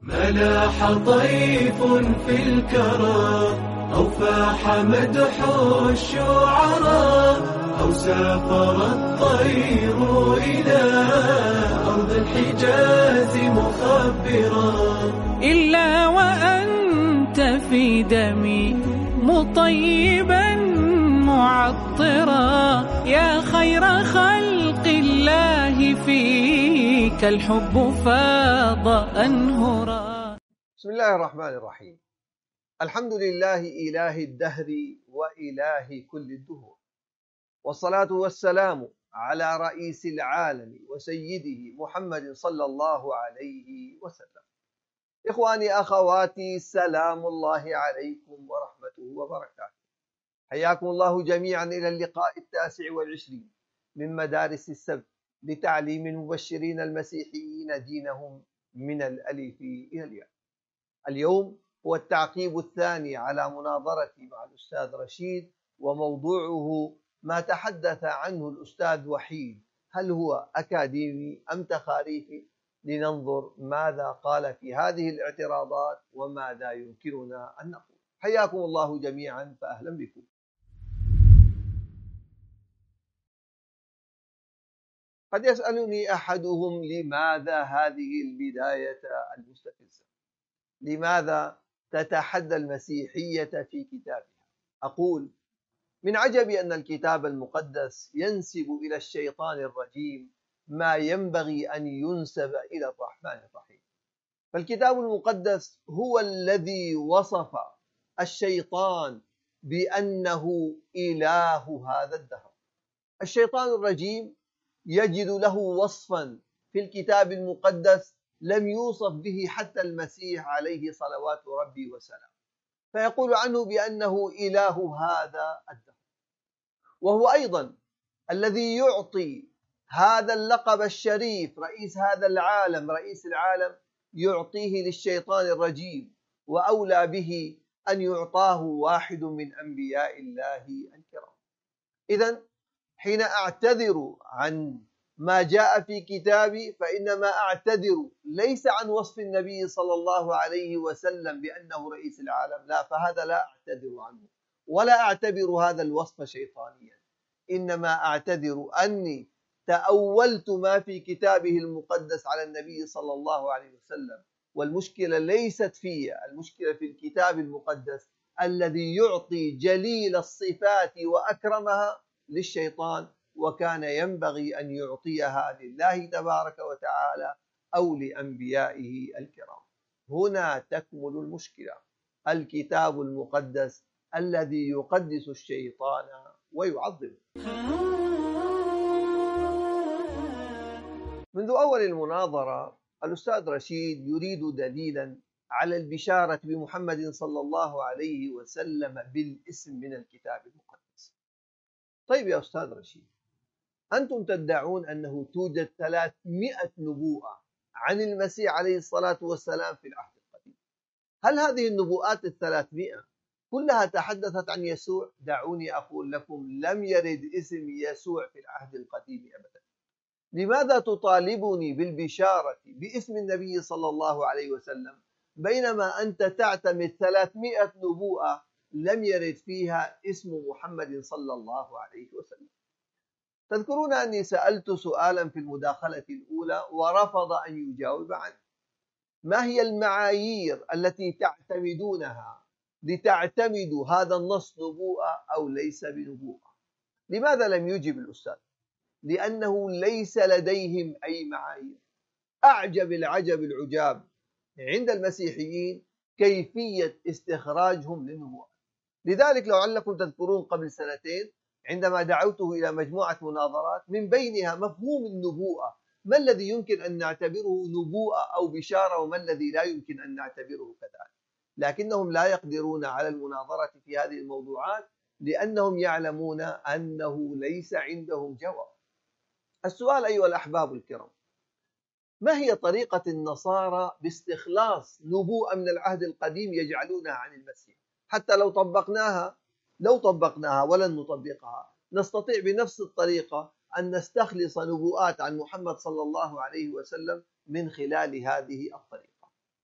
ملاح طيف في الكرى أو فاح مدح الشعراء أو سافر الطير إلى أرض الحجاز مخبرا إلا وأنت في دمي مطيبا معطرا يا خير خلق الله فيك الحب فاض أنهرا. بسم الله الرحمن الرحيم. الحمد لله إله الدهر وإله كل الدهور، والصلاة والسلام على رئيس العالم وسيده محمد صلى الله عليه وسلم. إخواني أخواتي، سلام الله عليكم ورحمته وبركاته. حياكم الله جميعا إلى اللقاء 29 من مدارس السبت لتعليم المبشرين المسيحيين دينهم من الألف إلى الياء. اليوم هو التعقيب الثاني على مناظرتي مع الأستاذ رشيد، وموضوعه ما تحدث عنه الأستاذ وحيد، هل هو أكاديمي أم تخاريفي؟ لننظر ماذا قال في هذه الاعتراضات وماذا يمكننا أن نقول. حياكم الله جميعا، فأهلا بكم. قد يسألني أحدهم لماذا هذه البداية المستفزة؟ لماذا تتحدى المسيحية في كتابها؟ أقول من عجب أن الكتاب المقدس ينسب إلى الشيطان الرجيم ما ينبغي أن ينسب إلى الرحمن الرحيم. فالكتاب المقدس هو الذي وصف الشيطان بأنه إله هذا الدهر. الشيطان الرجيم يجد له وصفا في الكتاب المقدس لم يوصف به حتى المسيح عليه صلوات ربي وسلام، فيقول عنه بأنه إله هذا الدهر، وهو أيضا الذي يعطي هذا اللقب الشريف رئيس هذا العالم، رئيس العالم، يعطيه للشيطان الرجيم، وأولى به أن يعطاه واحد من أنبياء الله الكرام. إذن حين أعتذر عن ما جاء في كتابي فإنما أعتذر ليس عن وصف النبي صلى الله عليه وسلم بأنه رئيس العالم، لا، فهذا لا أعتذر عنه ولا أعتبر هذا الوصف شيطانيا، إنما أعتذر أني تأولت ما في كتابه المقدس على النبي صلى الله عليه وسلم، والمشكلة ليست في، المشكلة في الكتاب المقدس الذي يعطي جليل الصفات وأكرمها للشيطان، وكان ينبغي أن يعطيها لله تبارك وتعالى أو لأنبيائه الكرام. هنا تكمن المشكلة، الكتاب المقدس الذي يقدس الشيطان ويعظمه. منذ أول المناظرة الأستاذ رشيد يريد دليلا على البشارة بمحمد صلى الله عليه وسلم بالاسم من الكتاب المقدس. طيب يا أستاذ رشيد، أنتم تدعون أنه توجد 300 نبوءة عن المسيح عليه الصلاة والسلام في العهد القديم. هل هذه النبوءات 300 كلها تحدثت عن يسوع؟ دعوني أقول لكم لم يرد اسم يسوع في العهد القديم أبدا. لماذا تطالبني بالبشارة باسم النبي صلى الله عليه وسلم بينما أنت تعتمد 300 نبوءة لم يرد فيها اسم محمد صلى الله عليه وسلم؟ تذكرون أني سألت سؤالا في المداخلة الأولى ورفض أن يجاوب عنه. ما هي المعايير التي تعتمدونها لتعتمدوا هذا النص نبوءة أو ليس بنبوءة؟ لماذا لم يجب الأستاذ؟ لأنه ليس لديهم أي معايير. أعجب العجب العجاب عند المسيحيين كيفية استخراجهم للنبوءة. لذلك لعلكم تذكرون قبل سنتين عندما دعوته إلى مجموعة مناظرات من بينها مفهوم النبوءة، ما الذي يمكن أن نعتبره نبوءة أو بشارة وما الذي لا يمكن أن نعتبره كذلك، لكنهم لا يقدرون على المناظرة في هذه الموضوعات لأنهم يعلمون أنه ليس عندهم جواب. السؤال أيها الأحباب الكرام، ما هي طريقة النصارى باستخلاص نبوءة من العهد القديم يجعلونها عن المسيح؟ حتى لو طبقناها ولن نطبقها، نستطيع بنفس الطريقة أن نستخلص نبوءات عن محمد صلى الله عليه وسلم من خلال هذه الطريقة.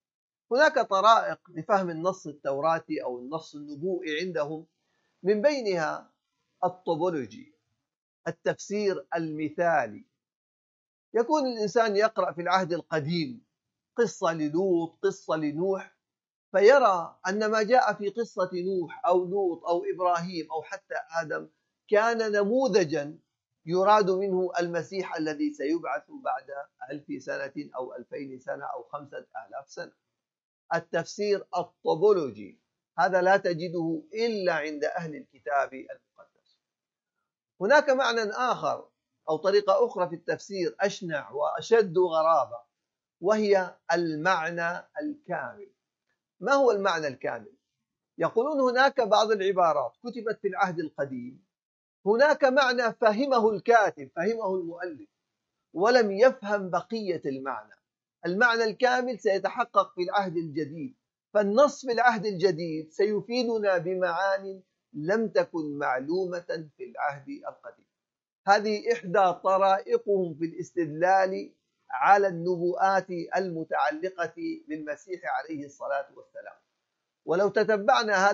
هناك طرائق لفهم النص التوراتي أو النص النبوئي عندهم، من بينها الطوبولوجي، التفسير المثالي. يكون الإنسان يقرأ في العهد القديم قصة للوط، قصة لنوح، فيرى أن ما جاء في قصة نوح أو لوط أو إبراهيم أو حتى آدم كان نموذجا يراد منه المسيح الذي سيبعث بعد 1000 سنة أو 2000 سنة أو 5000 سنة. التفسير الطوبولوجي هذا لا تجده إلا عند أهل الكتاب المقدس. هناك معنى آخر أو طريقة أخرى في التفسير أشنع وأشد غرابة، وهي المعنى الكامل. ما هو المعنى الكامل؟ يقولون هناك بعض العبارات كتبت في العهد القديم، هناك معنى فهمه الكاتب، فهمه المؤلف، ولم يفهم بقية المعنى. المعنى الكامل سيتحقق في العهد الجديد، فالنص في العهد الجديد سيفيدنا بمعان لم تكن معلومة في العهد القديم. هذه إحدى طرائقهم في الاستدلال على النبوءات المتعلقة بالمسيح عليه الصلاة والسلام. ولو تتبعنا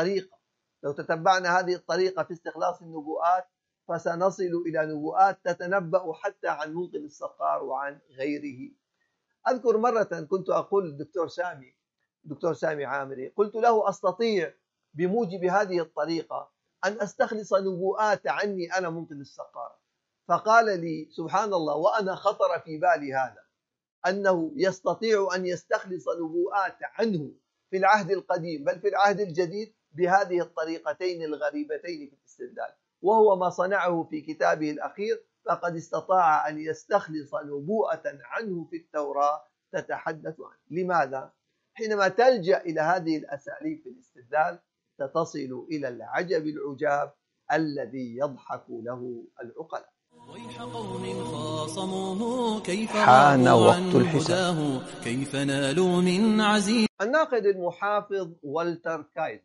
هذه الطريقة في استخلاص النبوءات، فسنصل إلى نبوءات تتنبأ حتى عن منقذ الصقار وعن غيره. أذكر مرة كنت أقول الدكتور سامي عامري، قلت له أستطيع بموجب هذه الطريقة أن أستخلص نبوءات عني أنا منقذ الصقار. فقال لي سبحان الله، وأنا خطر في بالي هذا، أنه يستطيع أن يستخلص نبوءات عنه في العهد القديم بل في العهد الجديد بهذه الطريقتين الغريبتين في الاستدلال، وهو ما صنعه في كتابه الأخير. فقد استطاع أن يستخلص نبوءة عنه في التوراة تتحدث عنه. لماذا؟ حينما تلجأ إلى هذه الأساليب في الاستدلال ستصل إلى العجب العجاب الذي يضحك له العقلاء. ويح قوم خاصموه كيف حان ضاقوا وقت عن الحساب. هداه كيف نالوا من عزيز. الناقد المحافظ والتر كايزر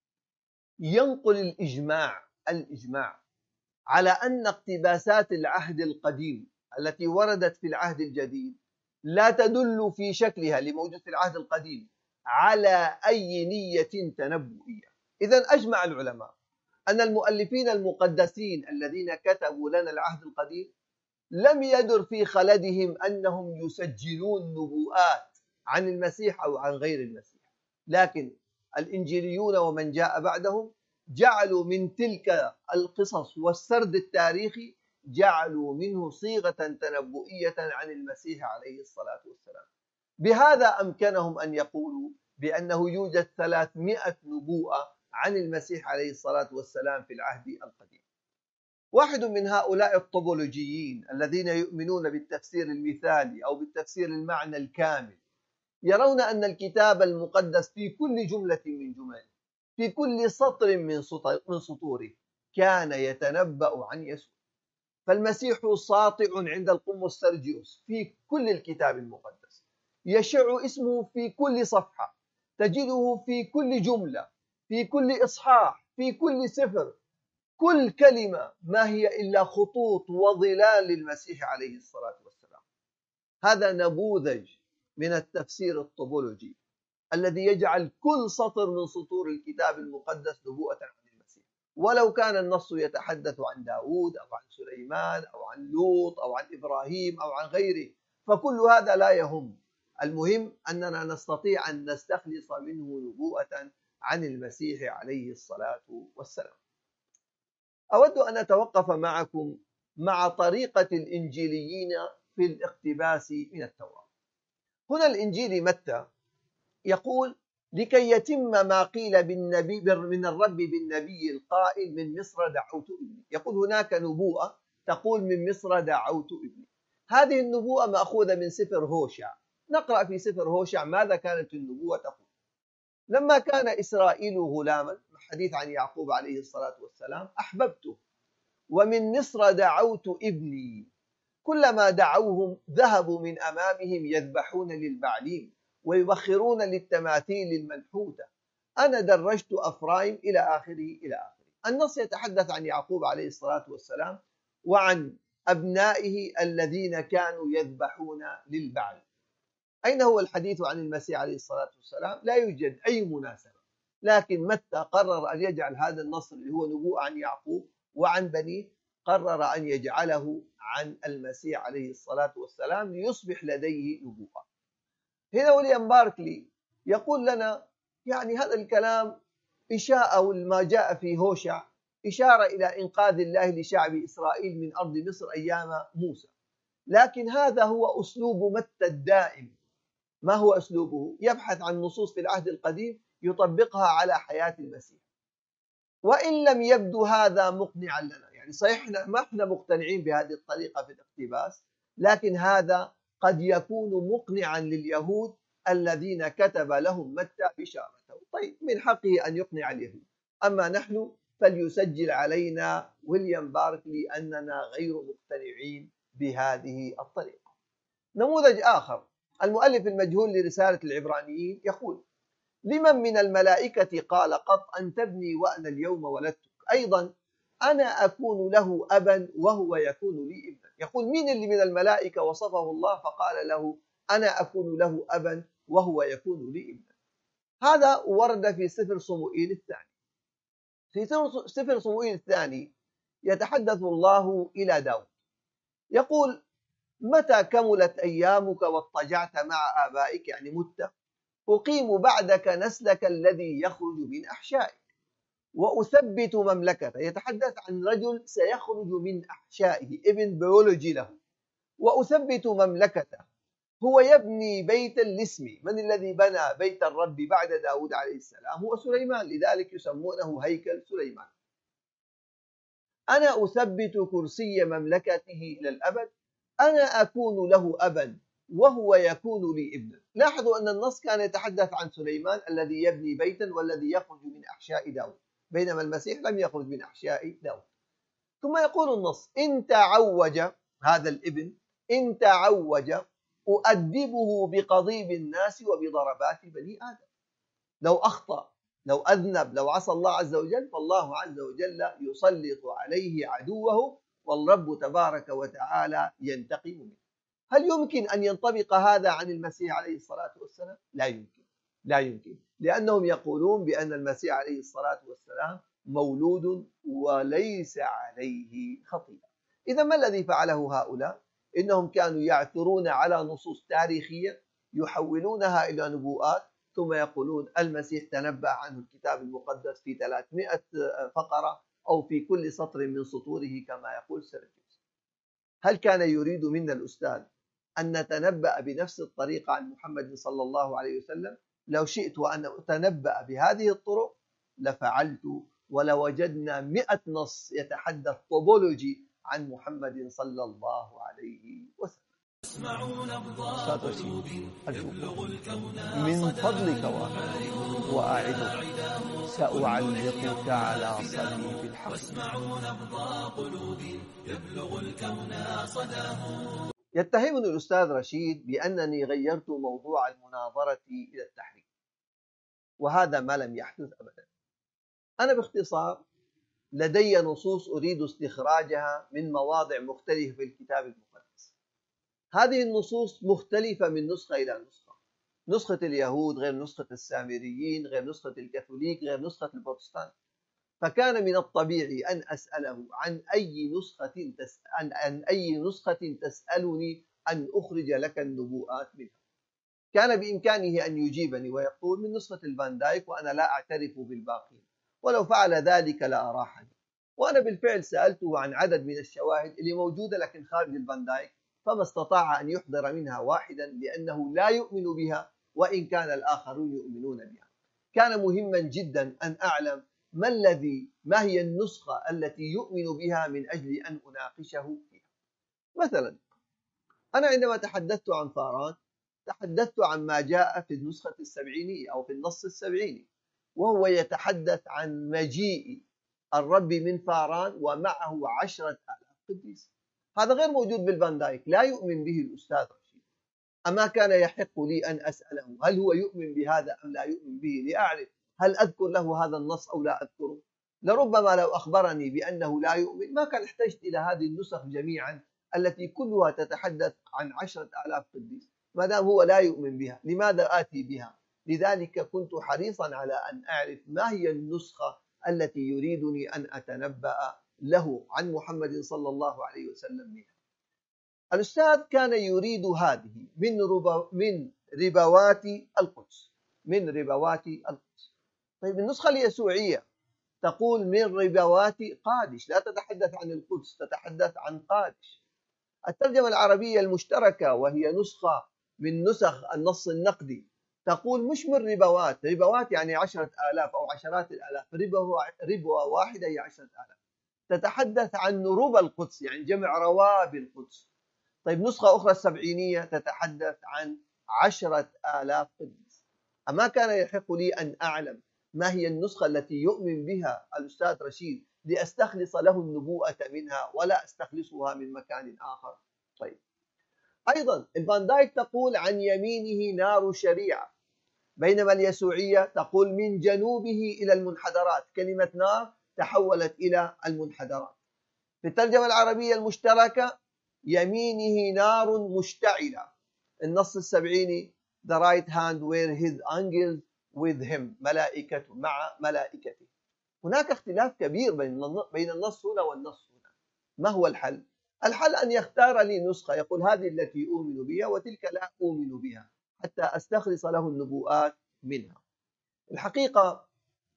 ينقل الإجماع على أن اقتباسات العهد القديم التي وردت في العهد الجديد لا تدل في شكلها لموجود في العهد القديم على أي نية تنبؤية. إذن أجمع العلماء أن المؤلفين المقدسين الذين كتبوا لنا العهد القديم لم يدر في خلدهم أنهم يسجلون نبوءات عن المسيح أو عن غير المسيح، لكن الإنجيليون ومن جاء بعدهم جعلوا من تلك القصص والسرد التاريخي جعلوا منه صيغة تنبؤية عن المسيح عليه الصلاة والسلام. بهذا أمكنهم أن يقولوا بأنه يوجد 300 نبوءة عن المسيح عليه الصلاة والسلام في العهد القديم. واحد من هؤلاء الطوبولوجيين الذين يؤمنون بالتفسير المثالي أو بالتفسير المعنى الكامل يرون أن الكتاب المقدس في كل جملة من جمله، في كل سطر من سطوره، كان يتنبأ عن يسوع. فالمسيح ساطع عند القمص سرجيوس في كل الكتاب المقدس، يشع اسمه في كل صفحة، تجده في كل جملة، في كل إصحاح، في كل سفر. كل كلمة ما هي إلا خطوط وظلال للمسيح عليه الصلاة والسلام. هذا نموذج من التفسير الطوبولوجي الذي يجعل كل سطر من سطور الكتاب المقدس نبوءة عن المسيح، ولو كان النص يتحدث عن داود أو عن سليمان أو عن لوط أو عن إبراهيم أو عن غيره، فكل هذا لا يهم. المهم أننا نستطيع أن نستخلص منه نبوءة عن المسيح عليه الصلاة والسلام. أود أن أتوقف معكم مع طريقة الإنجيليين في الاقتباس من التوراة. هنا الإنجيل متى يقول: لكي يتم ما قيل بالنبي من الرب بالنبي القائل من مصر دعوت ابني. يقول هناك نبوءة تقول من مصر دعوت ابني. هذه النبوءة مأخوذة من سفر هوشع. نقرأ في سفر هوشع ماذا كانت النبوة تقول: لما كان إسرائيل غلاما، حديث عن يعقوب عليه الصلاة والسلام، أحببته ومن مصر دعوت ابني. كلما دعوهم ذهبوا من أمامهم يذبحون للبعليم ويبخرون للتماثيل المنحوتة. أنا درجت أفرايم إلى آخره. النص يتحدث عن يعقوب عليه الصلاة والسلام وعن أبنائه الذين كانوا يذبحون للبعل. أين هو الحديث عن المسيح عليه الصلاة والسلام؟ لا يوجد أي مناسبة، لكن متى قرر أن يجعل هذا النص اللي هو نبوءة عن يعقوب وعن بنيه، قرر أن يجعله عن المسيح عليه الصلاة والسلام ليصبح لديه نبوءة. هنا ويليام باركلي يقول لنا يعني هذا الكلام إشاءة ما جاء في هوشع إشارة إلى إنقاذ الله لشعب إسرائيل من أرض مصر أيام موسى، لكن هذا هو أسلوب متى الدائم. ما هو أسلوبه؟ يبحث عن نصوص في العهد القديم يطبقها على حياة المسيح، وإن لم يبدو هذا مقنعا لنا، يعني صحيح ما احنا مقتنعين بهذه الطريقة في الاقتباس، لكن هذا قد يكون مقنعا لليهود الذين كتب لهم متى بشارته. طيب من حقه أن يقنع اليهود، أما نحن فليسجل علينا ويليام باركلي أننا غير مقتنعين بهذه الطريقة. نموذج آخر، المؤلف المجهول لرسالة العبرانيين يقول: لمن من الملائكة قال قط أن تبني وأنا اليوم ولدتك؟ أيضا أنا أكون له أبا وهو يكون لي ابنا. يقول مين اللي من الملائكة وصفه الله فقال له أنا أكون له أبا وهو يكون لي ابنا؟ هذا ورد في سفر صموئيل الثاني. في سفر صموئيل الثاني يتحدث الله إلى داود يقول: متى كملت أيامك واضطجعت مع آبائك، يعني مت، أقيم بعدك نسلك الذي يخرج من أحشائك وأثبت مملكته. يتحدث عن رجل سيخرج من أحشائه، ابن بيولوجي له. وأثبت مملكته، هو يبني بيتا لاسمي. من الذي بنى بيت الرب بعد داود عليه السلام؟ هو سليمان، لذلك يسمونه هيكل سليمان. أنا أثبت كرسي مملكته إلى الأبد، أنا أكون له أبا وهو يكون لي ابنا. لاحظوا أن النص كان يتحدث عن سليمان الذي يبني بيتا والذي يخرج من أحشاء داود، بينما المسيح لم يخرج من أحشاء داود. ثم يقول النص: إن تعوج هذا الابن، إن تعوج أؤدبه بقضيب الناس وبضربات بني آدم. لو أخطأ، لو أذنب، لو عصى الله عز وجل، فالله عز وجل يسلط عليه عدوه والرب تبارك وتعالى ينتقم منه. هل يمكن أن ينطبق هذا عن المسيح عليه الصلاة والسلام؟ لا يمكن، لا يمكن، لأنهم يقولون بأن المسيح عليه الصلاة والسلام مولود وليس عليه خطيئة. إذا ما الذي فعله هؤلاء؟ إنهم كانوا يعثرون على نصوص تاريخية يحولونها إلى نبوءات، ثم يقولون المسيح تنبأ عنه الكتاب المقدس في 300 فقرة أو في كل سطر من سطوره كما يقول سيرجيوس. هل كان يريد منا الأستاذ أن نتنبأ بنفس الطريقة عن محمد صلى الله عليه وسلم؟ لو شئت وأن أتنبأ بهذه الطرق لفعلت، ولوجدنا 100 نص يتحدث طوبولوجي عن محمد صلى الله عليه وسلم. أستاذ رشيد، من فضلك وأعدك سأعلقك على صليب الحق. يتهمني الأستاذ رشيد بأنني غيرت موضوع المناظرة إلى التحريف، وهذا ما لم يحدث أبدا. أنا باختصار لدي نصوص أريد استخراجها من مواضع مختلفة في الكتاب المقدس. هذه النصوص مختلفة من نسخة إلى نسخة، نسخة اليهود غير نسخة السامريين، غير نسخة الكاثوليك، غير نسخة البروتستانت. فكان من الطبيعي أن أسأله عن أي نسخة تسألني أن أخرج لك النبوءات منها. كان بإمكانه أن يجيبني ويقول من نسخة الفان دايك وأنا لا أعترف بالباقين، ولو فعل ذلك لأراحني. وأنا بالفعل سألته عن عدد من الشواهد اللي موجودة لكن خارج الفان دايك، فما استطاع أن يحضر منها واحدا لأنه لا يؤمن بها وإن كان الآخرون يؤمنون بها. كان مهما جدا أن أعلم ما هي النسخة التي يؤمن بها من أجل أن أناقشه فيها. مثلا أنا عندما تحدثت عن فاران تحدثت عن ما جاء في النسخة السبعينية أو في النص السبعيني، وهو يتحدث عن مجيء الرب من فاران ومعه 10,000 قديس. هذا غير موجود بالفان دايك، لا يؤمن به الأستاذ رشيد. أما كان يحق لي أن أسأله هل هو يؤمن بهذا أم لا يؤمن به، لأعرف هل أذكر له هذا النص أو لا أذكره. لربما لو أخبرني بأنه لا يؤمن ما كان احتجت إلى هذه النسخ جميعا التي كلها تتحدث عن 10,000 قديس. ما دام هو لا يؤمن بها لماذا آتي بها؟ لذلك كنت حريصا على أن أعرف ما هي النسخة التي يريدني أن أتنبأ له عن محمد صلى الله عليه وسلم منها. الأستاذ كان يريد هذه من ربوات القدس، من ربوات القدس. طيب النسخة اليسوعية تقول من ربوات قادش، لا تتحدث عن القدس، تتحدث عن قادش. الترجمة العربية المشتركة وهي نسخة من نسخ النص النقدي تقول مش من ربوات، ربوات يعني 10,000 أو عشرات الآلاف، ربوة واحدة هي 10,000. تتحدث عن ربى القدس يعني جمع روابي القدس. طيب نسخة أخرى السبعينية تتحدث عن 10,000 قديس. أما كان يحق لي أن أعلم ما هي النسخة التي يؤمن بها الأستاذ رشيد لأستخلص له النبوءة منها ولا أستخلصها من مكان آخر؟ طيب أيضا الفان دايك تقول عن يمينه نار شريعة، بينما اليسوعية تقول من جنوبه إلى المنحدرات. كلمة نار تحولت إلى المنحدرات. في الترجمة العربية المشتركة يمينه نار مشتعلة. النص السبعيني the right hand were his angels with him، ملائكته مع ملائكته. هناك اختلاف كبير بين النص هنا والنص هنا. ما هو الحل؟ الحل أن يختار لي نسخة يقول هذه التي أؤمن بها وتلك لا أؤمن بها حتى أستخلص له النبوءات منها. الحقيقة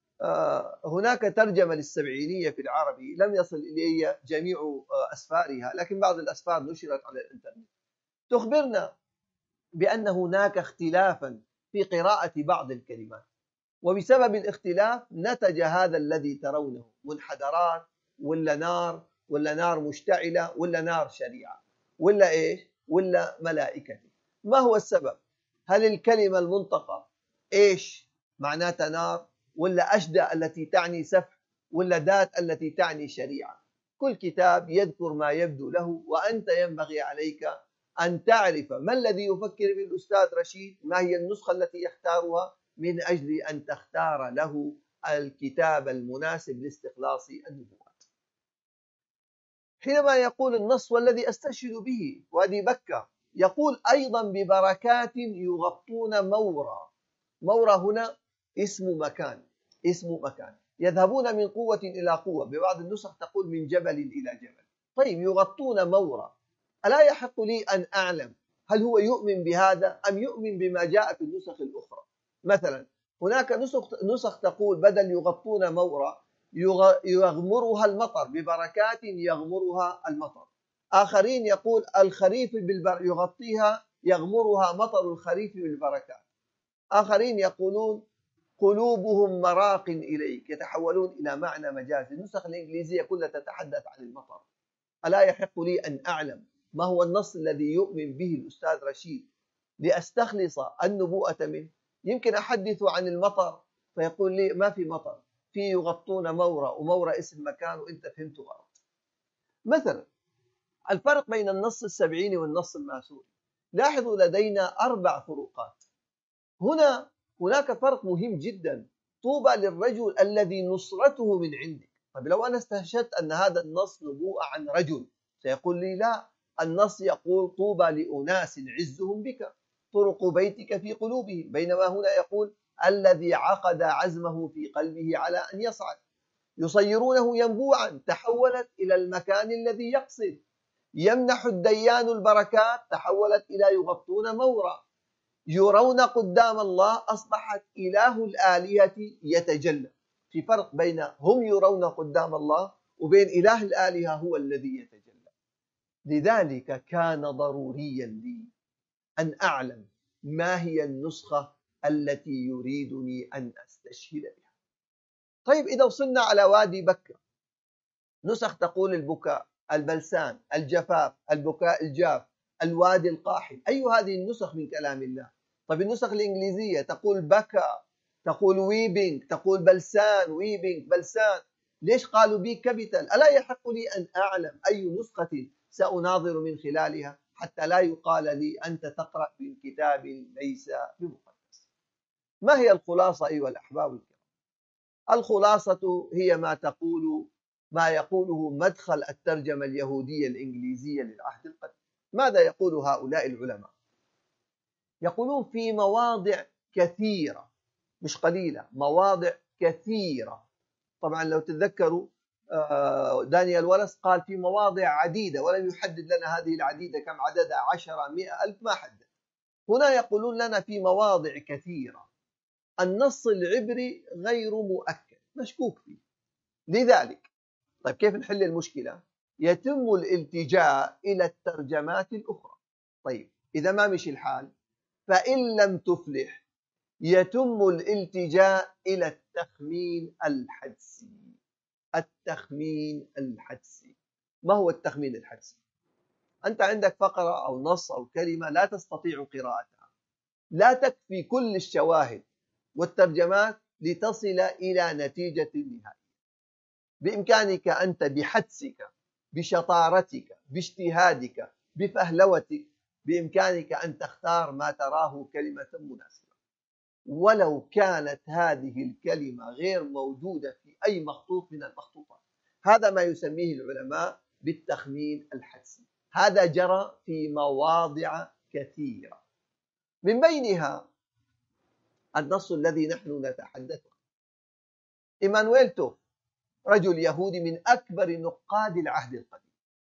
هناك ترجمة للسبعينية في العربي لم يصل إلي جميع أسفارها، لكن بعض الأسفار نشرت على الإنترنت تخبرنا بأن هناك اختلافا في قراءة بعض الكلمات، وبسبب الاختلاف نتج هذا الذي ترونه، منحدرات ولا نار مشتعلة ولا نار شريعة ولا إيش ولا ملائكة. ما هو السبب؟ هل الكلمة المنطقة إيش معناتها نار، ولا أشدى التي تعني سفح، ولا دات التي تعني شريعة؟ كل كتاب يذكر ما يبدو له، وأنت ينبغي عليك أن تعرف ما الذي يفكر به الأستاذ رشيد، ما هي النسخة التي يختارها من أجل أن تختار له الكتاب المناسب لاستخلاص النبوات. حينما يقول النص والذي أستشهد به وادي بكة، يقول أيضا ببركات يغطون مورا. مورا هنا اسم مكان، يذهبون من قوة إلى قوة، ببعض النسخ تقول من جبل إلى جبل. طيب يغطون مورا، ألا يحق لي أن أعلم هل هو يؤمن بهذا أم يؤمن بما جاء في النسخ الأخرى؟ مثلا هناك نسخ تقول بدل يغطون مورا يغمرها المطر، ببركات يغمرها المطر. آخرين يقول الخريف يغطيها يغمرها مطر الخريف بالبركات. آخرين يقولون قلوبهم مراق إليك، يتحولون إلى معنى مجازي. النسخ الإنجليزية كلها تتحدث عن المطر. ألا يحق لي أن أعلم ما هو النص الذي يؤمن به الأستاذ رشيد لأستخلص النبوءة منه؟ يمكن أحدث عن المطر فيقول لي ما في مطر، في يغطون مورا، ومورا اسم مكان وإنت فهمت غلط. مثلا الفرق بين النص السبعيني والنص الماسوري، لاحظوا لدينا 4 فروقات. هناك فرق مهم جدا، طوبى للرجل الذي نصرته من عندك. طيب لو أنا استشهدت أن هذا النص نبوءة عن رجل سيقول لي لا، النص يقول طوبى لأناس عزهم بك، طرق بيتك في قلوبهم، بينما هنا يقول الذي عقد عزمه في قلبه على أن يصعد. يصيرونه ينبوعا، تحولت إلى المكان الذي يقصد. يمنح الديان البركات، تحولت إلى يغطون مورا. يرون قدام الله، أصبحت إله الآلهة يتجلى. في فرق بين هم يرون قدام الله وبين إله الآلهة هو الذي يتجلى. لذلك كان ضروريا لي أن أعلم ما هي النسخة التي يريدني أن أستشهد بها. طيب إذا وصلنا على وادي بكة، نسخ تقول البكاء، البلسان، الجفاف، البكاء الجاف، الوادي القاحل. أي هذه النسخ من كلام الله؟ طيب النسخ الإنجليزية تقول بكى، تقول ويبينج، تقول بلسان، ويبينج، بلسان. ليش قالوا بي كابيتال؟ ألا يحق لي أن أعلم أي نسخة سأناظر من خلالها حتى لا يقال لي أنت تقرأ من كتاب ليس بمقدس؟ ما هي الخلاصة أيها الأحباب الكرام؟ الخلاصة هي ما يقوله مدخل الترجمة اليهودية الإنجليزية للعهد القديم. ماذا يقول هؤلاء العلماء؟ يقولون في مواضع كثيرة، مش قليلة، مواضع كثيرة. طبعا لو تتذكروا دانيال ولس قال في مواضع عديدة ولم يحدد لنا هذه العديدة كم عددها، 10 100 ألف، ما حدد. هنا يقولون لنا في مواضع كثيرة. النص العبري غير مؤكد، مشكوك فيه. لذلك طيب كيف نحل المشكلة؟ يتم الالتجاء إلى الترجمات الأخرى. طيب إذا ما مشي الحال، فإن لم تفلح، يتم الالتجاء إلى التخمين الحدسي. التخمين الحدسي. ما هو التخمين الحدسي؟ أنت عندك فقرة أو نص أو كلمة لا تستطيع قراءتها، لا تكفي كل الشواهد والترجمات لتصل إلى نتيجة نهائية. بإمكانك أنت بحدسك، بشطارتك، باجتهادك، بفهلوتك، بإمكانك أن تختار ما تراه كلمة مناسبة، ولو كانت هذه الكلمة غير موجودة في أي مخطوط من المخطوطات. هذا ما يسميه العلماء بالتخمين الحدسي. هذا جرى في مواضع كثيرة، من بينها النص الذي نحن نتحدث عنه. إيمانويل توف رجل يهودي من أكبر نقاد العهد القديم،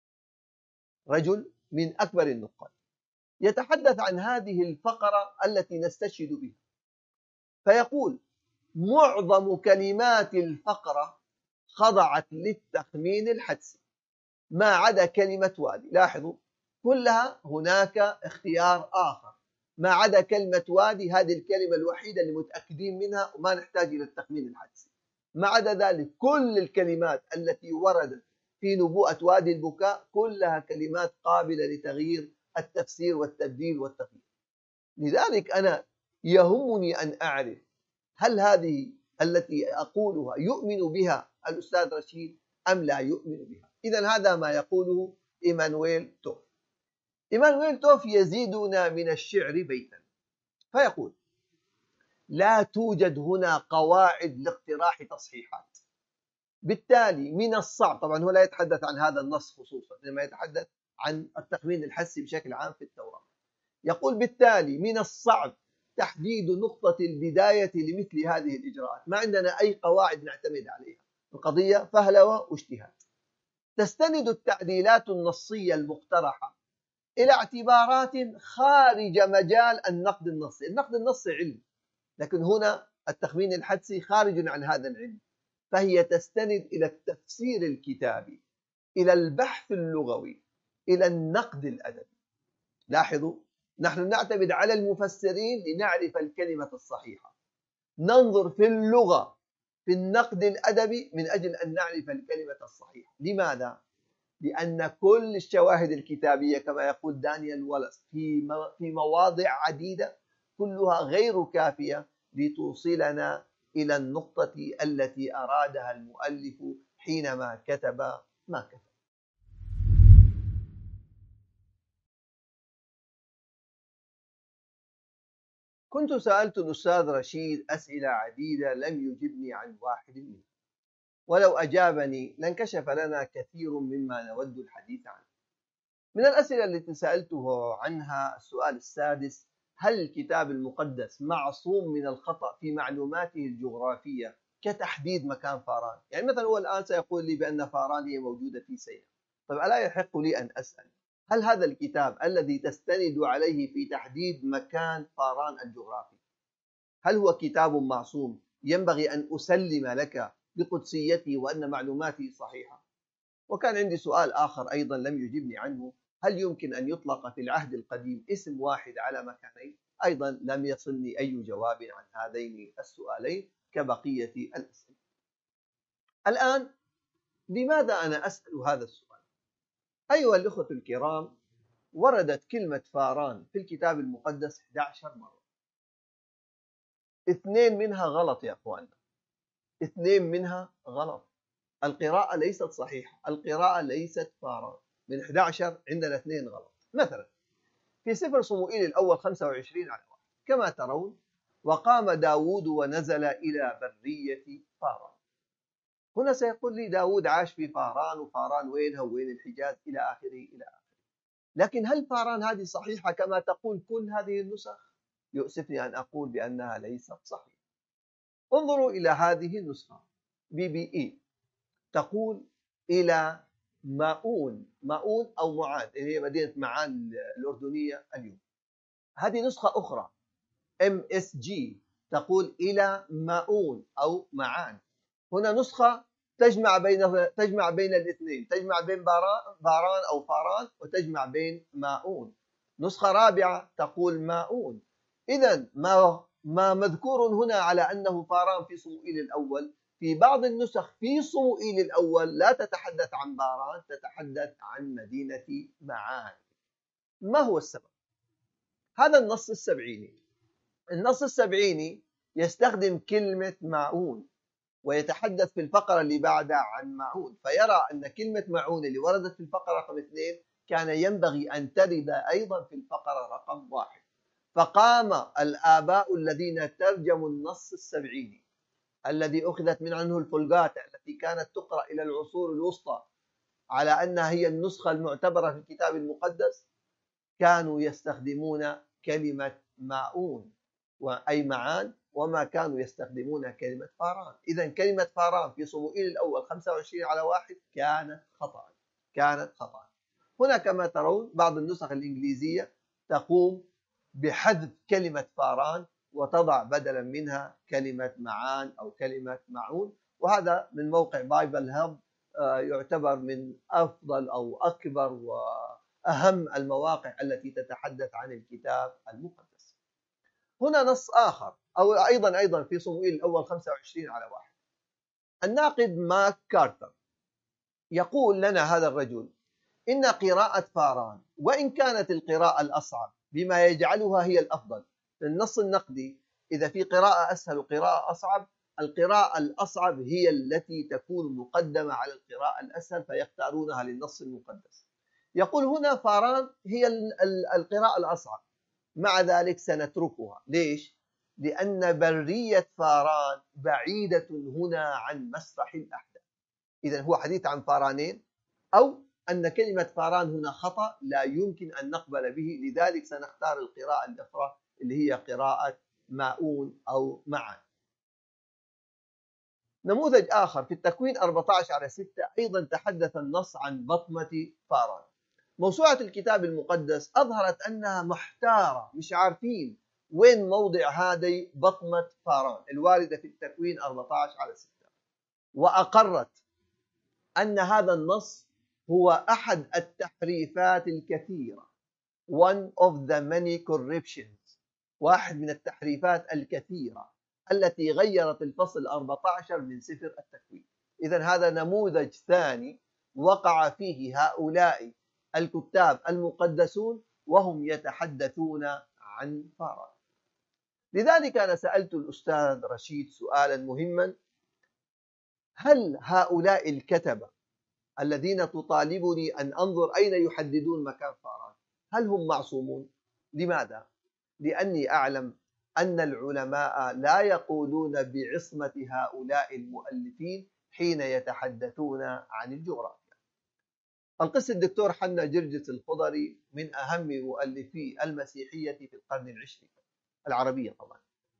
رجل من أكبر النقاد، يتحدث عن هذه الفقرة التي نستشهد بها، فيقول: معظم كلمات الفقرة خضعت للتخمين الحدسي ما عدا كلمة وادي. لاحظوا، كلها هناك اختيار آخر ما عدا كلمة وادي، هذه الكلمة الوحيدة اللي متأكدين منها وما نحتاج إلى التخمين الحدسي. ما عدا ذلك كل الكلمات التي وردت في نبوءة وادي البكاء كلها كلمات قابلة لتغيير التفسير والتبديل والتغيير. لذلك أنا يهمني أن أعرف هل هذه التي أقولها يؤمن بها الأستاذ رشيد أم لا يؤمن بها. إذن هذا ما يقوله إيمانويل توف. إيمانويل توف يزيدنا من الشعر بيتا فيقول: لا توجد هنا قواعد لاقتراح تصحيحات، بالتالي من الصعب، طبعا هو لا يتحدث عن هذا النص خصوصا، إنما يتحدث عن التخمين الحدسي بشكل عام في التوراة. يقول: بالتالي من الصعب تحديد نقطة البداية لمثل هذه الإجراءات، ما عندنا أي قواعد نعتمد عليها، القضية فهلوة واجتهاد. تستند التعديلات النصية المقترحة إلى اعتبارات خارج مجال النقد النصي. النقد النصي علم، لكن هنا التخمين الحدسي خارج عن هذا العلم، فهي تستند إلى التفسير الكتابي، إلى البحث اللغوي، إلى النقد الأدبي. لاحظوا، نحن نعتمد على المفسرين لنعرف الكلمة الصحيحة، ننظر في اللغة في النقد الأدبي من أجل أن نعرف الكلمة الصحيحة. لماذا؟ لأن كل الشواهد الكتابية كما يقول دانيال ولس في مواضع عديدة كلها غير كافية لتوصلنا إلى النقطة التي أرادها المؤلف حينما كتب ما كتب. كنت سألت الأستاذ رشيد أسئلة عديدة لم يجبني عن واحد منها، ولو أجابني لانكشف لنا كثير مما نود الحديث عنه. من الأسئلة التي سألته عنها السؤال السادس: هل الكتاب المقدس معصوم من الخطأ في معلوماته الجغرافية كتحديد مكان فاران؟ يعني مثلا هو الآن سيقول لي بأن فاران هي موجودة في سيناء، طيب ألا يحق لي أن أسأل هل هذا الكتاب الذي تستند عليه في تحديد مكان فاران الجغرافي هل هو كتاب معصوم ينبغي أن أسلم لك بقدسيته وأن معلوماتي صحيحة؟ وكان عندي سؤال آخر أيضا لم يجبني عنه: هل يمكن أن يطلق في العهد القديم اسم واحد على مكانين؟ أيضا لم يصلني أي جواب عن هذين السؤالين كبقية الأسئلة. الآن لماذا أنا أسأل هذا السؤال؟ أيها الأخوة الكرام، وردت كلمة فاران في الكتاب المقدس 11 مرة، 2 منها غلط يا أخواننا، 2 منها غلط. القراءة ليست صحيحة، القراءة ليست فاران. من 11 عندنا 2 غلط. مثلا في سفر صموئيل الأول 25:1 كما ترون: وقام داود ونزل إلى برية فاران. هنا سيقول لي داود عاش في فاران، وفاران وينها وين الحجاز إلى آخره إلى آخره. لكن هل فاران هذه صحيحة كما تقول كل هذه النسخ؟ يؤسفني أن أقول بأنها ليست صحيحة. انظروا إلى هذه النسخة BBE، تقول إلى ماؤون، ماؤون أو معان اللي هي مدينة معان الأردنية اليوم. هذه نسخة أخرى MSG تقول إلى ماؤون أو معان. هنا نسخة تجمع بين الاثنين، تجمع بين باران أو فاران وتجمع بين ماؤون. نسخة رابعة تقول ماؤون. إذن ما مذكور هنا على أنه فاران في صموئيل الأول، في بعض النسخ في صموئيل الأول لا تتحدث عن باران، تتحدث عن مدينة معان. ما هو السبب؟ هذا النص السبعيني، النص السبعيني يستخدم كلمة ماؤون ويتحدث في الفقرة اللي بعدها عن معون، فيرى أن كلمة معون اللي وردت في الفقرة رقم 2 كان ينبغي أن ترد أيضا في الفقرة رقم 1. فقام الآباء الذين ترجموا النص السبعيني الذي أخذت من عنه الفولغاتا التي كانت تقرأ إلى العصور الوسطى على أنها هي النسخة المعتبرة في الكتاب المقدس، كانوا يستخدمون كلمة ماؤون أي معان، وما كانوا يستخدمون كلمة فاران. إذن كلمة فاران في صموئيل الأول 25/1 كانت خطأ. هنا كما ترون بعض النسخ الإنجليزية تقوم بحذف كلمة فاران وتضع بدلا منها كلمة معان أو كلمة معون، وهذا من موقع بايبل هاب يعتبر من أفضل أو أكبر وأهم المواقع التي تتحدث عن الكتاب المقدس. هنا نص آخر أو أيضا في صموئيل الأول 25/1. الناقد ماك كارتر يقول لنا هذا الرجل إن قراءة فاران وإن كانت القراءة الأصعب بما يجعلها هي الأفضل، النص النقدي إذا في قراءة أسهل وقراءة أصعب، القراءة الأصعب هي التي تكون مقدمة على القراءة الأسهل فيختارونها للنص المقدس. يقول هنا فاران هي القراءة الأصعب، مع ذلك سنتركها. ليش؟ لأن برية فاران بعيدة هنا عن مسرح الأحداث. إذن هو حديث عن فارانين، أو أن كلمة فاران هنا خطأ لا يمكن أن نقبل به، لذلك سنختار القراءة الأخرى اللي هي قراءة ماؤون أو معان. نموذج آخر في التكوين 14/6 أيضا تحدث النص عن بطمة فاران. موسوعة الكتاب المقدس أظهرت أنها محتارة، مش عارفين وين موضع هذه بطمة فاران الواردة في التكوين 14/6، وأقرت أن هذا النص هو أحد التحريفات الكثيرة one of the many corruptions، واحد من التحريفات الكثيرة التي غيرت الفصل 14 من سفر التكوين. إذن هذا نموذج ثاني وقع فيه هؤلاء الكتاب المقدسون وهم يتحدثون عن فاران. لذلك أنا سألت الأستاذ رشيد سؤالا مهما: هل هؤلاء الكتبة الذين تطالبني أن أنظر أين يحددون مكان فاران هل هم معصومون؟ لماذا؟ لأني أعلم أن العلماء لا يقولون بعصمة هؤلاء المؤلفين حين يتحدثون عن الجغرافيا. القس الدكتور حنا جرجس الخضري من أهم مؤلفي المسيحية في القرن العشرين العربية طبعا،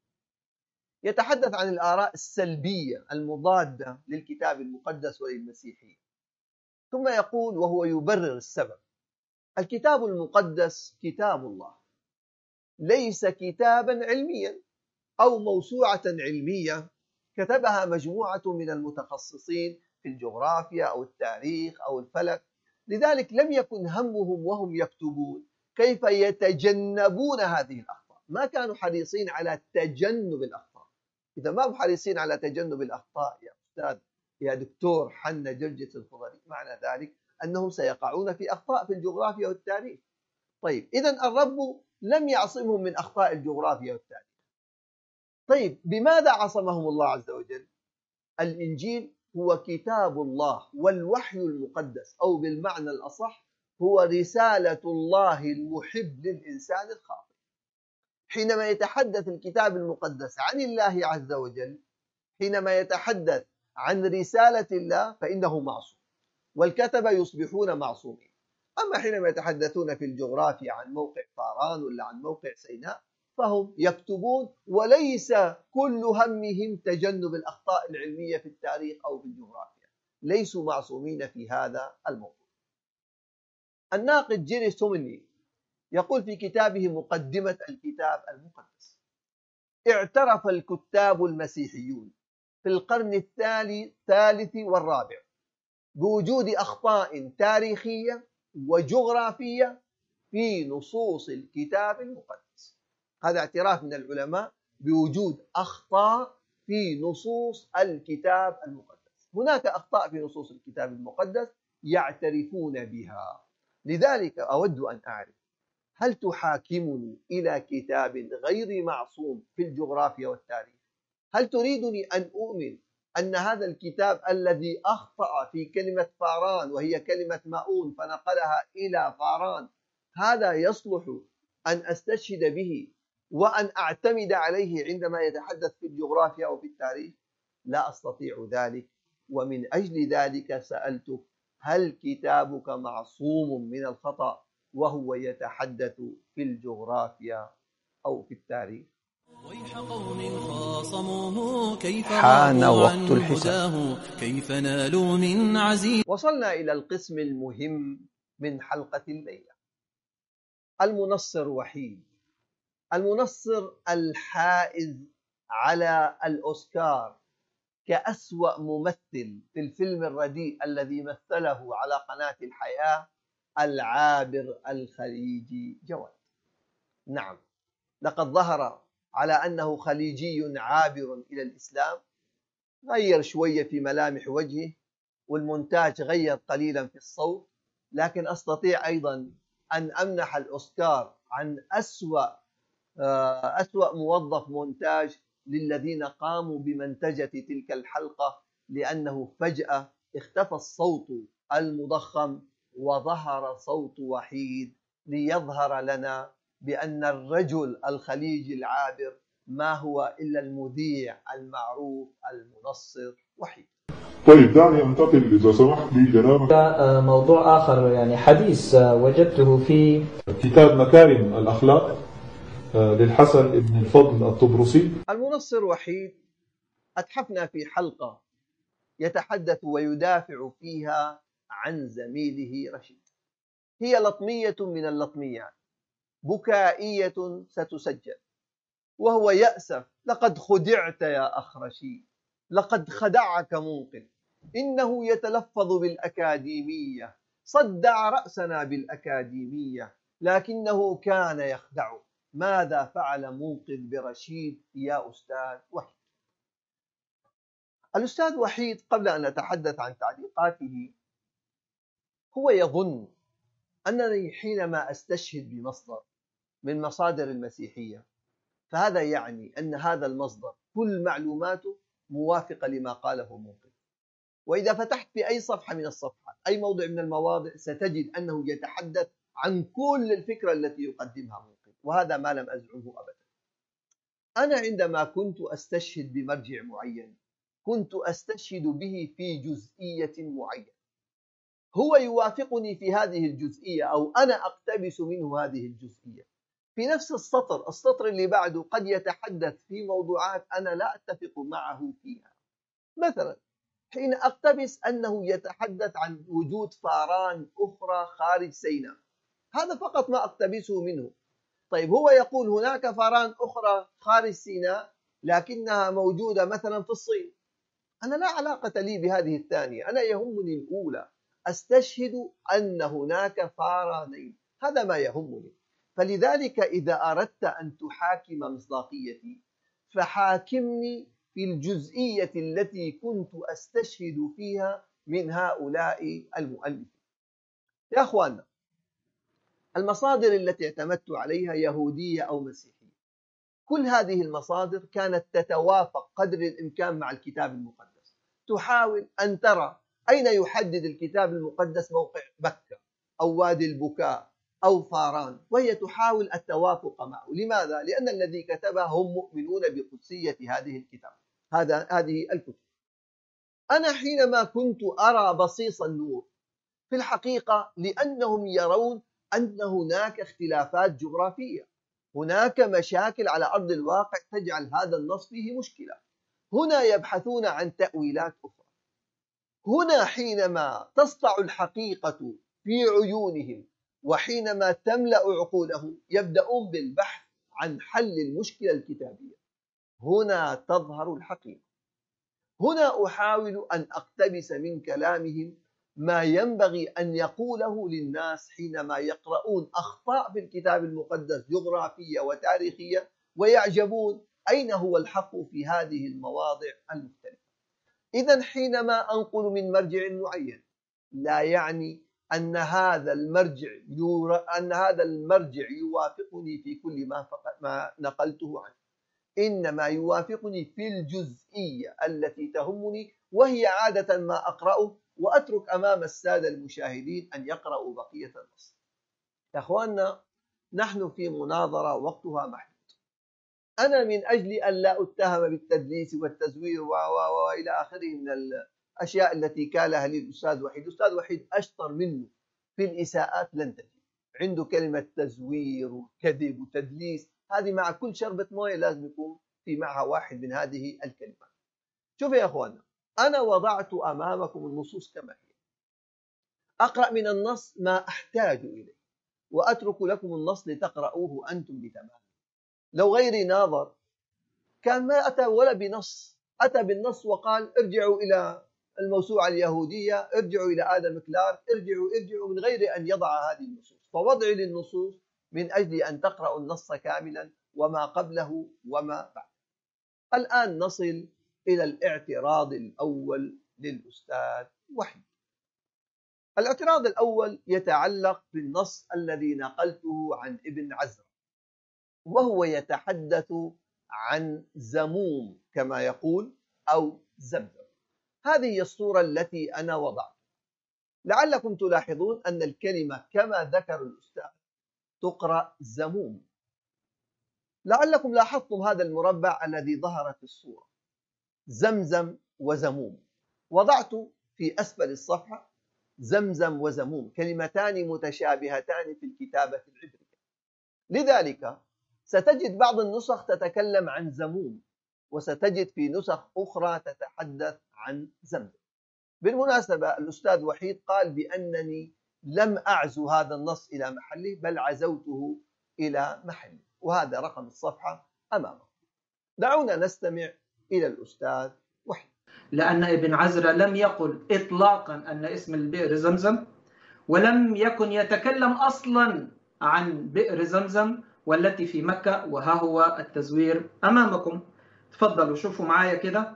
يتحدث عن الآراء السلبية المضادة للكتاب المقدس وللمسيحية، ثم يقول وهو يبرر السبب: الكتاب المقدس كتاب الله، ليس كتابا علميا أو موسوعة علمية كتبها مجموعة من المتخصصين في الجغرافيا أو التاريخ أو الفلك. لذلك لم يكن همهم وهم يكتبون كيف يتجنبون هذه الأخطاء، ما كانوا حريصين على تجنب الأخطاء. إذا ما هم حريصين على تجنب الأخطاء يا أستاذ يا دكتور حنا جرجس الخضري، معنى ذلك أنهم سيقعون في أخطاء في الجغرافيا والتاريخ. طيب إذن الرب لم يعصمهم من أخطاء الجغرافيا والتاريخ. طيب بماذا عصمهم الله عز وجل؟ الإنجيل هو كتاب الله والوحي المقدس، أو بالمعنى الأصح هو رسالة الله المحب للإنسان الخاطئ. حينما يتحدث الكتاب المقدس عن الله عز وجل، حينما يتحدث عن رسالة الله، فإنه معصوم، والكتبة يصبحون معصومين. أما حينما يتحدثون في الجغرافيا عن موقع فاران ولا عن موقع سيناء، فهم يكتبون وليس كل همهم تجنب الأخطاء العلمية في التاريخ أو في الجغرافيا، ليسوا معصومين في هذا الموضوع. الناقد جيري توميني يقول في كتابه مقدمة الكتاب المقدس: اعترف الكتاب المسيحيون في القرن الثالث والرابع بوجود أخطاء تاريخية وجغرافية في نصوص الكتاب المقدس. هذا اعتراف من العلماء بوجود أخطاء في نصوص الكتاب المقدس. هناك أخطاء في نصوص الكتاب المقدس يعترفون بها. لذلك أود أن أعرف: هل تحاكمني إلى كتاب غير معصوم في الجغرافيا والتاريخ؟ هل تريدني أن أؤمن أن هذا الكتاب الذي أخطأ في كلمة فاران وهي كلمة مؤون فنقلها إلى فاران، هذا يصلح أن أستشهد به وأن أعتمد عليه عندما يتحدث في الجغرافيا أو في التاريخ؟ لا أستطيع ذلك، ومن أجل ذلك سألتك: هل كتابك معصوم من الخطأ وهو يتحدث في الجغرافيا أو في التاريخ؟ ويح قوم خاصموه كيف حان غابوا وقت عن الحساب. هداه كيف نالوا من عزيز. وصلنا إلى القسم المهم من حلقة الليلة: المنصر وحيد. المنصر الحائز على الأوسكار كأسوأ ممثل في الفيلم الرديء الذي مثله على قناة الحياة، العابر الخليجي جواد. نعم، لقد ظهر على أنه خليجي عابر إلى الإسلام، غير شوية في ملامح وجهه والمونتاج غير قليلا في الصوت، لكن أستطيع أيضا أن أمنح الأوسكار عن أسوأ موظف مونتاج للذين قاموا بمنتجة تلك الحلقة، لأنه فجأة اختفى الصوت المضخم وظهر صوت وحيد ليظهر لنا بأن الرجل الخليجي العابر ما هو إلا المذيع المعروف المنصر وحيد. طيب، دعني أنتقل إذا سمحت لي جنابك موضوع آخر، يعني حديث وجدته في كتاب مكارم الأخلاق للحسن بن الفضل الطبرسي. المنصر وحيد أتحفنا في حلقة يتحدث ويدافع فيها عن زميله رشيد. هي لطمية من اللطميات، بكائية ستسجل، وهو يأسف: لقد خدعت يا أخ رشيد، لقد خدعك منقذ، إنه يتلفظ بالأكاديمية، صدع رأسنا بالأكاديمية، لكنه كان يخدعه. ماذا فعل منقذ برشيد يا أستاذ وحيد؟ الأستاذ وحيد قبل أن نتحدث عن تعليقاته هو يظن أنني حينما أستشهد بمصدر من مصادر المسيحية فهذا يعني أن هذا المصدر كل معلوماته موافقة لما قاله منقذ. وإذا فتحت في أي صفحة من الصفحات، أي موضع من المواضع، ستجد أنه يتحدث عن كل الفكرة التي يقدمها منقذ، وهذا ما لم أزعمه أبدا. أنا عندما كنت أستشهد بمرجع معين كنت أستشهد به في جزئية معينة، هو يوافقني في هذه الجزئية أو أنا أقتبس منه هذه الجزئية. في نفس السطر اللي بعده قد يتحدث في موضوعات أنا لا أتفق معه فيها. مثلا حين أقتبس أنه يتحدث عن وجود فاران أخرى خارج سيناء، هذا فقط ما أقتبسه منه. طيب هو يقول هناك فاران أخرى خارج سيناء لكنها موجودة مثلا في الصين، أنا لا علاقة لي بهذه الثانية، أنا يهمني الأولى، أستشهد أن هناك فارانين، هذا ما يهمني. فلذلك إذا أردت أن تحاكم مصداقيتي فحاكمني في الجزئية التي كنت أستشهد فيها من هؤلاء المؤلفين. يا أخوانا، المصادر التي اعتمدت عليها يهودية أو مسيحية، كل هذه المصادر كانت تتوافق قدر الإمكان مع الكتاب المقدس، تحاول أن ترى أين يحدد الكتاب المقدس موقع مكة أو وادي البكاء أو فاران، وهي تحاول التوافق معه. لماذا؟ لأن الذي كتبها هم مؤمنون بقدسية هذه الكتاب، هذه الكتب. أنا حينما كنت أرى بصيص النور في الحقيقة لأنهم يرون أن هناك اختلافات جغرافية، هناك مشاكل على أرض الواقع تجعل هذا النص فيه مشكلة. هنا يبحثون عن تأويلات أخرى. هنا حينما تسطع الحقيقة في عيونهم وحينما تملأ عقولهم يبدأون بالبحث عن حل المشكلة الكتابية. هنا تظهر الحقيقة. هنا أحاول أن أقتبس من كلامهم ما ينبغي أن يقوله للناس حينما يقرؤون أخطاء في الكتاب المقدس جغرافية وتاريخية ويعجبون أين هو الحق في هذه المواضع المختلفة. إذن حينما أنقل من مرجع معين لا يعني أن هذا المرجع يوافقني في كل ما نقلته عنه، إنما يوافقني في الجزئية التي تهمني، وهي عادة ما أقرأه وأترك أمام السادة المشاهدين أن يقرأوا بقية النص. يا أخواننا، نحن في مناظرة وقتها محدود. أنا من أجل أن لا أتهم بالتدليس والتزوير وإلى آخره من الأشياء التي كالها لي الأستاذ وحيد. الأستاذ وحيد أشطر منه في الإساءات لن تجد. عنده كلمة تزوير وكذب وتدليس، هذه مع كل شربة موية لازم يكون في معها واحد من هذه الكلمات. شوفوا يا أخواننا، أنا وضعت أمامكم النصوص كما هي. أقرأ من النص ما أحتاج إليه وأترك لكم النص لتقرؤوه أنتم بتمام. لو غيري ناظر كان ما أتى ولا بنص، أتى بالنص وقال ارجعوا إلى الموسوعة اليهودية، ارجعوا إلى آدم كلارك، ارجعوا من غير أن يضع هذه النصوص. فوضعي للنصوص من أجل أن تقرأوا النص كاملا وما قبله وما بعده. الآن نصل إلى الاعتراض الأول للأستاذ وحيد. الاعتراض الأول يتعلق بالنص الذي نقلته عن ابن عزرا، وهو يتحدث عن زموم كما يقول أو زمزم. هذه هي الصورة التي أنا وضعتها. لعلكم تلاحظون أن الكلمة كما ذكر الأستاذ تقرأ زموم. لعلكم لاحظتم هذا المربع الذي ظهر في الصورة، زمزم وزموم. وضعت في أسفل الصفحة زمزم وزموم، كلمتان متشابهتان في الكتابة العبرية. لذلك ستجد بعض النسخ تتكلم عن زموم، وستجد في نسخ أخرى تتحدث عن زمزم. بالمناسبة الأستاذ وحيد قال بأنني لم أعزو هذا النص إلى محله، بل عزوته إلى محله، وهذا رقم الصفحة أمامكم. دعونا نستمع إلى الأستاذ وحيد. لأن ابن عزرا لم يقل إطلاقا أن اسم البئر زمزم، ولم يكن يتكلم أصلا عن بئر زمزم والتي في مكة، وها هو التزوير أمامكم. تفضلوا شوفوا معايا كده.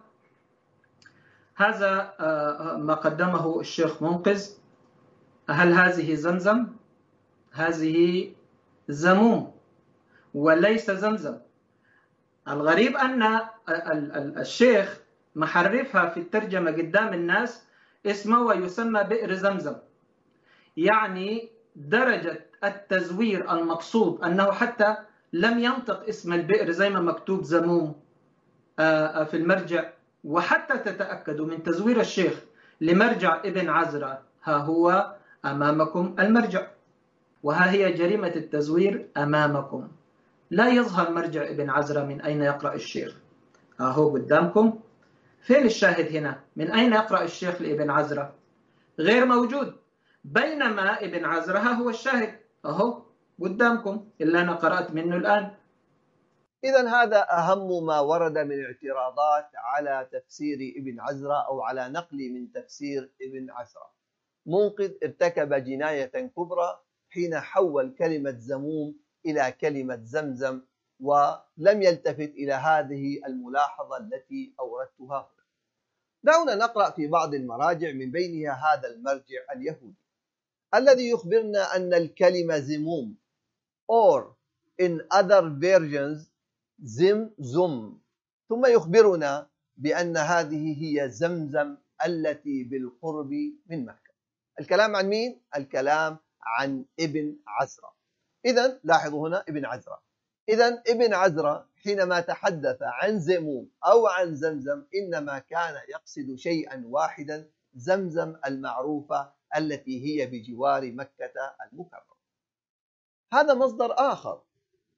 هذا ما قدمه الشيخ منقذ. هل هذه زمزم؟ هذه زموم وليس زمزم. الغريب أن الشيخ محرفها في الترجمة قدام الناس اسمه ويسمى بئر زمزم. يعني درجة التزوير المقصود أنه حتى لم ينطق اسم البئر زي ما مكتوب زموم في المرجع. وحتى تتأكدوا من تزوير الشيخ لمرجع ابن عزرا، ها هو أمامكم المرجع، وها هي جريمة التزوير أمامكم. لا يظهر مرجع ابن عزرا من أين يقرأ الشيخ. ها هو قدامكم. فين الشاهد هنا؟ من أين يقرأ الشيخ لابن عزرا؟ غير موجود. بينما ابن عزرا ها هو الشاهد، أهو قدامكم اللي أنا قرأت منه الآن. إذن هذا أهم ما ورد من اعتراضات على تفسير ابن عزرا أو على نقل من تفسير ابن عزرا. منقذ ارتكب جناية كبرى حين حول كلمة زموم إلى كلمة زمزم، ولم يلتفت إلى هذه الملاحظة التي أوردتها هنا. دعونا نقرأ في بعض المراجع، من بينها هذا المرجع اليهودي الذي يخبرنا أن الكلمة زموم or in other versions زمزم، ثم يخبرنا بأن هذه هي زمزم التي بالقرب من مكة. الكلام عن مين؟ الكلام عن ابن عزرا. إذن لاحظوا هنا ابن عزرا. إذن ابن عزرا حينما تحدث عن زموم أو عن زمزم إنما كان يقصد شيئا واحدا، زمزم المعروفة التي هي بجوار مكة المكرمة. هذا مصدر آخر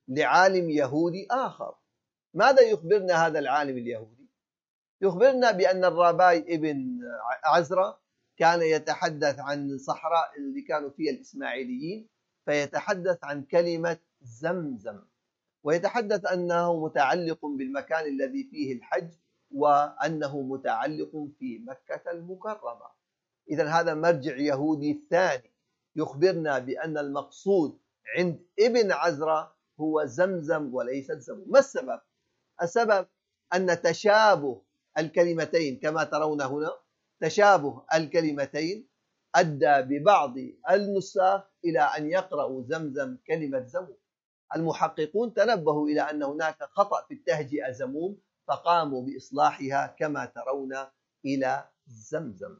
لعالم يهودي آخر. ماذا يخبرنا هذا العالم اليهودي؟ يخبرنا بأن الراباي ابن عزرا كان يتحدث عن صحراء اللي كانوا فيها الإسماعيليين، فيتحدث عن كلمة زمزم، ويتحدث أنه متعلق بالمكان الذي فيه الحج، وأنه متعلق في مكة المكرمة. إذن هذا مرجع يهودي ثاني يخبرنا بأن المقصود عند ابن عزرا هو زمزم وليس زموم. ما السبب؟ السبب أن تشابه الكلمتين كما ترون هنا، تشابه الكلمتين أدى ببعض النساخ إلى أن يقرأوا زمزم كلمة زموم. المحققون تنبهوا إلى أن هناك خطأ في التهجئة زموم، فقاموا بإصلاحها كما ترون إلى زمزم.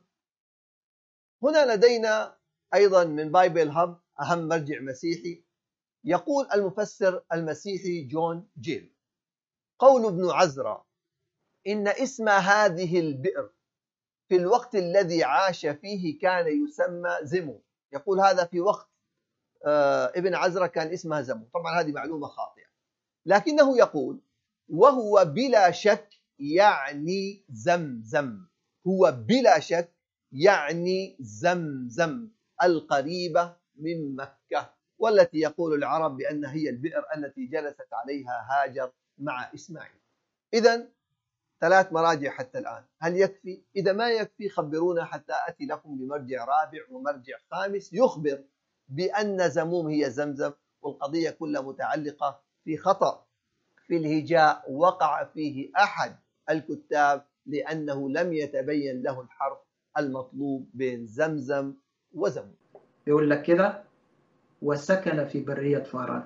هنا لدينا أيضا من بايبل هاب أهم مرجع مسيحي، يقول المفسر المسيحي جون جيل: قول ابن عزرا إن اسم هذه البئر في الوقت الذي عاش فيه كان يسمى زموم. يقول هذا في وقت ابن عزرا كان اسمها زموم. طبعا هذه معلومة خاطئة، لكنه يقول وهو بلا شك يعني زمزم، هو بلا شك يعني زمزم القريبة من مكة، والتي يقول العرب بأنها هي البئر التي جلست عليها هاجر مع إسماعيل. إذن 3 مراجع حتى الآن، هل يكفي؟ إذا ما يكفي خبرونا حتى أتي لكم بمرجع رابع ومرجع خامس يخبر بأن زموم هي زمزم، والقضية كلها متعلقة في خطأ في الهجاء وقع فيه أحد الكتاب لأنه لم يتبين له الحرف المطلوب بين زمزم وزموم. يقول لك كده: وسكن في برية فاران.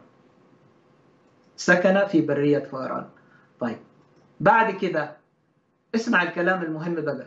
سكن في برية فاران. طيب بعد كده اسمع الكلام المهم بقى: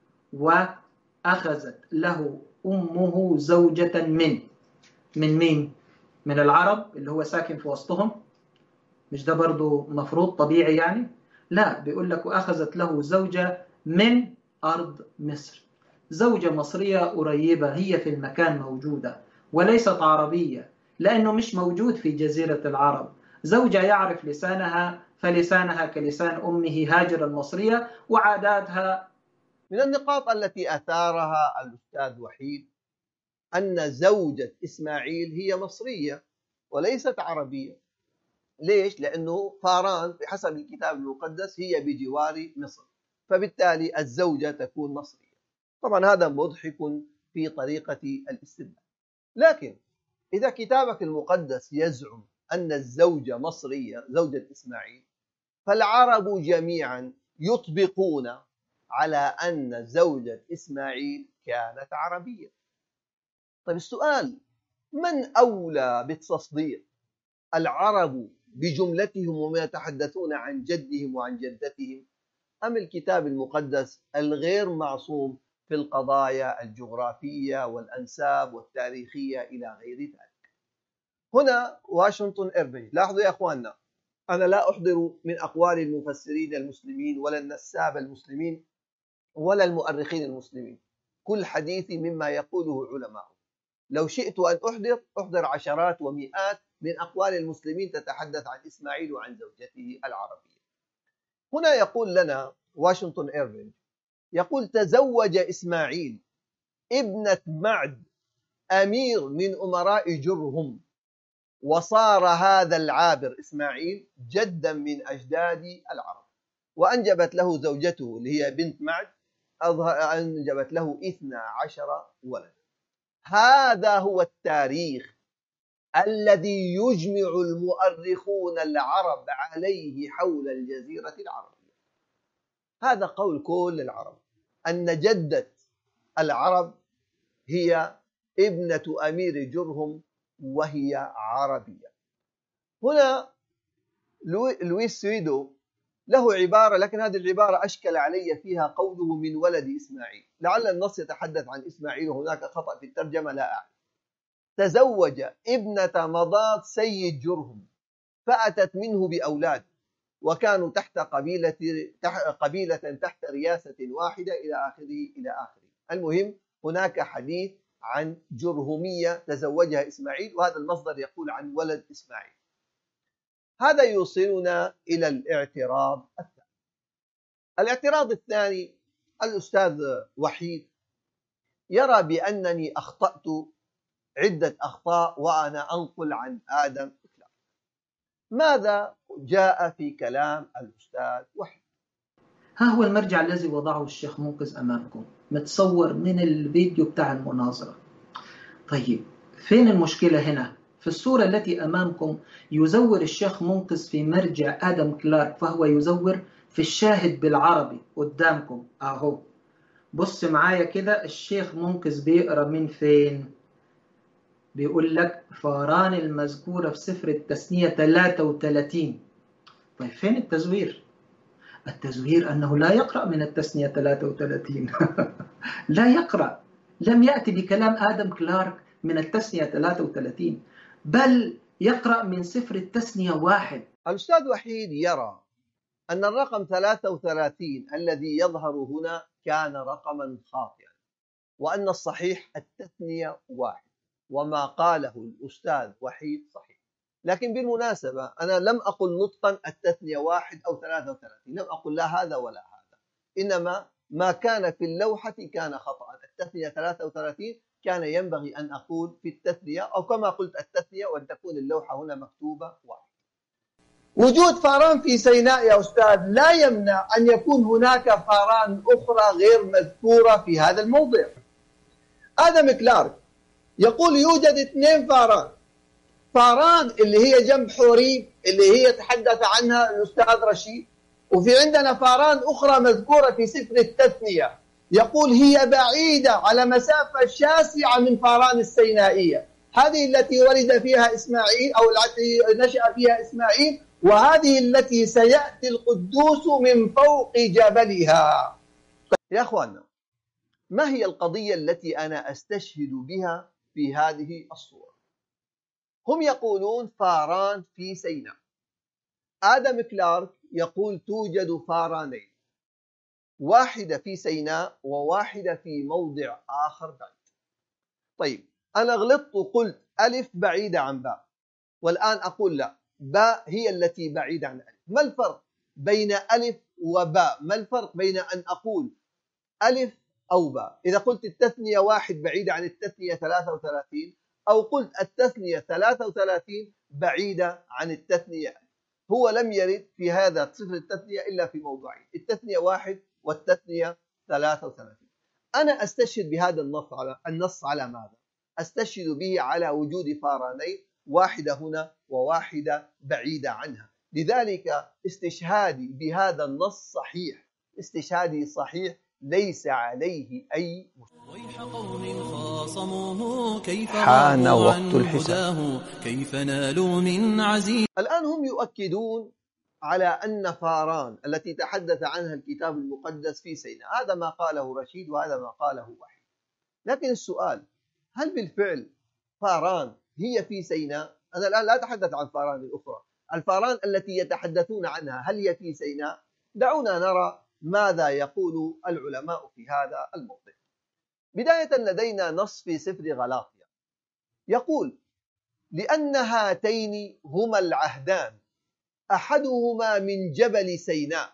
وأخذت له أمه زوجة من مين؟ من العرب اللي هو ساكن في وسطهم. مش ده برضو مفروض طبيعي يعني؟ لا، بيقول لك وأخذت له زوجة من أرض مصر، زوجة مصرية قريبة، هي في المكان موجودة وليست عربية، لأنه مش موجود في جزيرة العرب. زوجة يعرف لسانها، فلسانها كلسان أمه هاجر المصرية وعاداتها. من النقاط التي أثارها الأستاذ وحيد أن زوجة إسماعيل هي مصرية وليست عربية. ليش؟ لأنه فاران بحسب الكتاب المقدس هي بجوار مصر، فبالتالي الزوجة تكون مصرية. طبعا هذا مضحك في طريقة الاستدلال، لكن إذا كتابك المقدس يزعم أن الزوجة مصرية، زوجة إسماعيل، فالعرب جميعا يطبقون على أن زوجة إسماعيل كانت عربية. طيب السؤال: من أولى بالتصديق، العرب بجملتهم وما يتحدثون عن جدهم وعن جدتهم، أم الكتاب المقدس الغير معصوم في القضايا الجغرافية والأنساب والتاريخية إلى غير ذلك؟ هنا واشنطن إيرفينج. لاحظوا يا أخواننا، أنا لا أحضر من أقوال المفسرين المسلمين ولا النساب المسلمين ولا المؤرخين المسلمين، كل حديثي مما يقوله علماء. لو شئت أن أحضر عشرات ومئات من أقوال المسلمين تتحدث عن إسماعيل وعن زوجته العربية. هنا يقول لنا واشنطن إيرفينج، يقول: تزوج إسماعيل ابنة معد أمير من أمراء جرهم، وصار هذا العابر إسماعيل جدا من أجداد العرب، وأنجبت له زوجته اللي هي بنت معد، أنجبت له 12 ولدا. هذا هو التاريخ الذي يجمع المؤرخون العرب عليه حول الجزيرة العربية. هذا قول كل العرب، أن جدة العرب هي ابنة أمير جرهم وهي عربية. هنا لويس سويدو له عبارة، لكن هذه العبارة أشكل علي فيها قوله من ولد إسماعيل. لعل النص يتحدث عن إسماعيل وهناك خطأ في الترجمة، لا أعلم. تزوج ابنة مضاد سيد جرهم فأتت منه بأولاد، وكانوا تحت قبيلة تحت رياسة واحدة إلى آخره. المهم هناك حديث عن جرهمية تزوجها إسماعيل، وهذا المصدر يقول عن ولد إسماعيل. هذا يوصلنا إلى الاعتراض الثاني. الاعتراض الثاني: الأستاذ وحيد يرى بأنني أخطأت عدة أخطاء وأنا أنقل عن آدم كلارك. ماذا جاء في كلام الأستاذ وحيد؟ ها هو المرجع الذي وضعه الشيخ منقذ أمامكم، متصور من الفيديو بتاع المناظرة. طيب فين المشكلة هنا؟ في الصورة التي أمامكم يزور الشيخ منقذ في مرجع آدم كلارك، فهو يزور في الشاهد بالعربي قدامكم أهو. بص معايا كده، الشيخ منقذ بيقرأ من فين؟ بيقول لك فاران المذكورة في سفر التثنية 33. طيب فين التزوير؟ التزوير أنه لا يقرأ من التثنية 33 لا يقرأ، لم يأتي بكلام آدم كلارك من التثنية 33، بل يقرأ من سفر التثنية 1. الأستاذ وحيد يرى أن الرقم 33 الذي يظهر هنا كان رقما خاطئا، وأن الصحيح التثنية 1، وما قاله الأستاذ وحيد صحيح. لكن بالمناسبة أنا لم أقل نطقا التثنية 1 أو 33، لم أقل لا هذا ولا هذا، إنما ما كان في اللوحة كان خطأ. التثنية 33 كان ينبغي أن أقول في التثنية، أو كما قلت التثنية، وأن تكون اللوحة هنا مكتوبة 1. وجود فاران في سيناء يا أستاذ لا يمنع أن يكون هناك فاران أخرى غير مذكورة في هذا الموضع. آدم كلارك يقول يوجد 2 فاران، فاران اللي هي جنب حوريب اللي هي تحدث عنها الأستاذ رشيد، وفي عندنا فاران أخرى مذكورة في سفر التثنية يقول هي بعيدة على مسافة شاسعة من فاران السينائية، هذه التي ولد فيها إسماعيل أو التي نشأ فيها إسماعيل، وهذه التي سيأتي القدوس من فوق جبلها. يا أخوانا، ما هي القضية التي أنا أستشهد بها في هذه الصورة؟ هم يقولون فاران في سيناء. آدم كلارك يقول توجد فارانين، واحدة في سيناء وواحدة في موضع آخر بعيد. طيب أنا غلطت وقلت ألف بعيدة عن باء، والآن أقول لا، باء هي التي بعيدة عن ألف. ما الفرق بين ألف وباء؟ ما الفرق بين أن أقول ألف أو باء؟ إذا قلت التثنية 1 بعيدة عن التثنية 33، أو قلت التثنية 33 بعيدة عن التثنية. هو لم يرد في هذا صفر التثنية إلا في موضوعين، التثنية 1 والتثنية 33. أنا أستشهد بهذا النص على ماذا؟ أستشهد به على وجود فارانين، واحدة هنا وواحدة بعيدة عنها. لذلك استشهادي بهذا النص صحيح، استشهادي صحيح، ليس عليه أي مشكلة. ويح قوم خاصموه كيف حان ضاعوا وقت عن الحساب. هداه كيف نالوا من عزيز. الآن هم يؤكدون على أن فاران التي تحدث عنها الكتاب المقدس في سيناء، هذا ما قاله رشيد وهذا ما قاله وحيد. لكن السؤال: هل بالفعل فاران هي في سيناء؟ أنا الآن لا أتحدث عن فاران الأخرى، الفاران التي يتحدثون عنها هل هي في سيناء؟ دعونا نرى ماذا يقول العلماء في هذا الموضوع. بداية لدينا نص في سفر غلاطيا يقول: لأن هاتين هما العهدان، أحدهما من جبل سيناء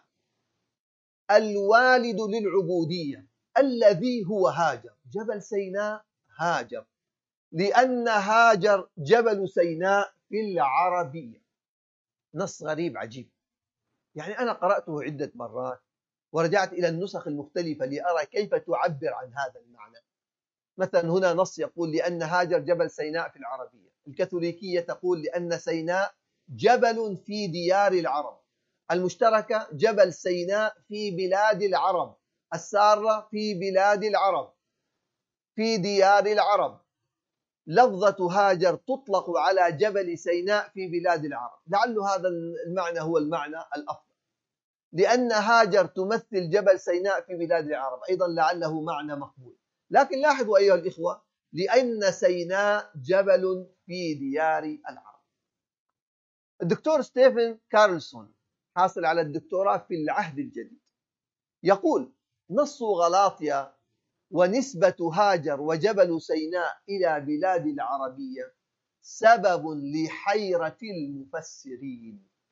الوالد للعبودية الذي هو هاجر. جبل سيناء هاجر، لأن هاجر جبل سيناء في العربية. نص غريب عجيب، يعني أنا قرأته عدة مرات ورجعت إلى النسخ المختلفة لأرى كيف تعبر عن هذا المعنى. مثلا هنا نص يقول لأن هاجر جبل سيناء في العربية، الكاثوليكية تقول لأن سيناء جبل في ديار العرب، المشتركة جبل سيناء في بلاد العرب، السارة في بلاد العرب، في ديار العرب. لفظة هاجر تطلق على جبل سيناء في بلاد العرب، لعل هذا المعنى هو المعنى الأفضل، لأن هاجر تمثل جبل سيناء في بلاد العرب، أيضا لعله معنى مقبول. لكن لاحظوا أيها الإخوة، لأن سيناء جبل في ديار العرب. الدكتور ستيفن كارلسون حاصل على الدكتوراه في العهد الجديد يقول: نص غلاطيا ونسبة هاجر وجبل سيناء إلى بلاد العربية سبب لحيرة المفسرين.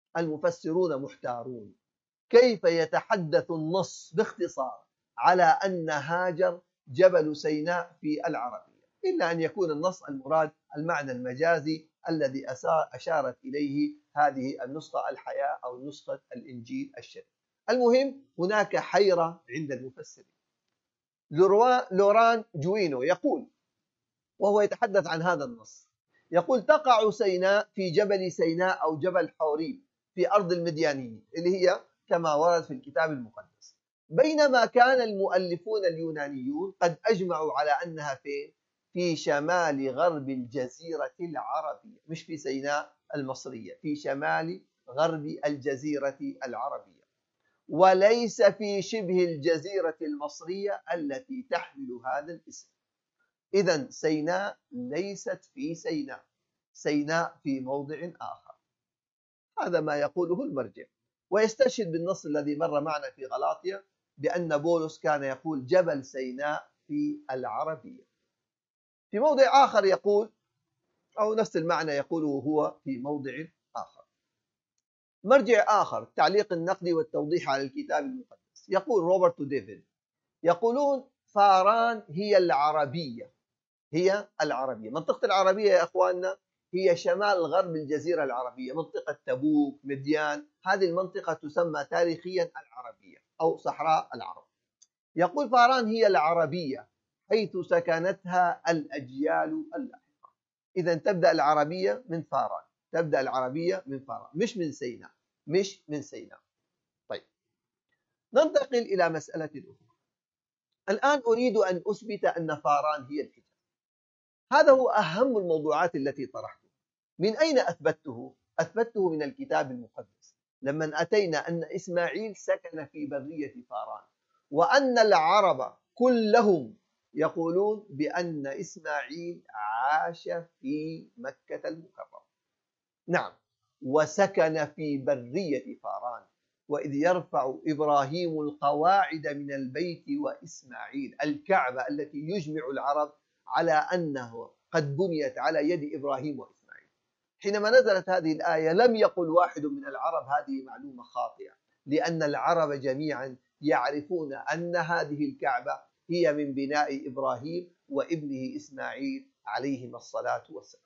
المفسرون محتارون، كيف يتحدث النص باختصار على أن هاجر جبل سيناء في العربية، إلا أن يكون النص المراد المعنى المجازي الذي أشارت إليه هذه النسخة الحياة أو نسخة الإنجيل الشريف. المهم هناك حيرة عند المفسرين. لوران جوينو يقول، وهو يتحدث عن هذا النص، يقول: تقع سيناء في جبل سيناء أو جبل حوريب في أرض المديانيين، اللي هي كما ورد في الكتاب المقدس، بينما كان المؤلفون اليونانيون قد أجمعوا على أنها في شمال غرب الجزيرة العربية، مش في سيناء المصرية، في شمال غرب الجزيرة العربية، وليس في شبه الجزيرة المصرية التي تحمل هذا الاسم. إذن سيناء ليست في سيناء، سيناء في موضع آخر. هذا ما يقوله المرجع، ويستشهد بالنص الذي مر معنا في غلاطيا بأن بولس كان يقول جبل سيناء في العربية. في موضع آخر يقول، أو نفس المعنى يقوله هو في موضع آخر. مرجع آخر، التعليق النقدي والتوضيح على الكتاب المقدس، يقول روبرت وديفيد، يقولون فاران هي العربية، هي العربية. منطقة العربية يا أخواننا هي شمال غرب الجزيرة العربية، منطقة تبوك، مديان، هذه المنطقة تسمى تاريخيا العربية أو صحراء العرب. يقول فاران هي العربية حيث سكنتها الأجيال اللاحقة. إذا تبدأ العربية من فاران، تبدأ العربية من فاران، مش من سيناء، مش من سيناء. طيب، ننتقل إلى مسألة أخرى. الآن أريد أن أثبت أن فاران هي الحجاز. هذا هو أهم الموضوعات التي طرحتها. من أين أثبته؟ أثبته من الكتاب المقدس، لما أتينا أن إسماعيل سكن في برية فاران، وأن العرب كلهم يقولون بأن إسماعيل عاش في مكة المكرمة. نعم، وسكن في برية فاران. وإذ يرفع إبراهيم القواعد من البيت وإسماعيل، الكعبة التي يجمع العرب على أنه قد بنيت على يد إبراهيم وإسماعيل. حينما نزلت هذه الآية لم يقل واحد من العرب هذه معلومة خاطئة، لأن العرب جميعا يعرفون أن هذه الكعبة هي من بناء إبراهيم وابنه إسماعيل عليهما الصلاة والسلام.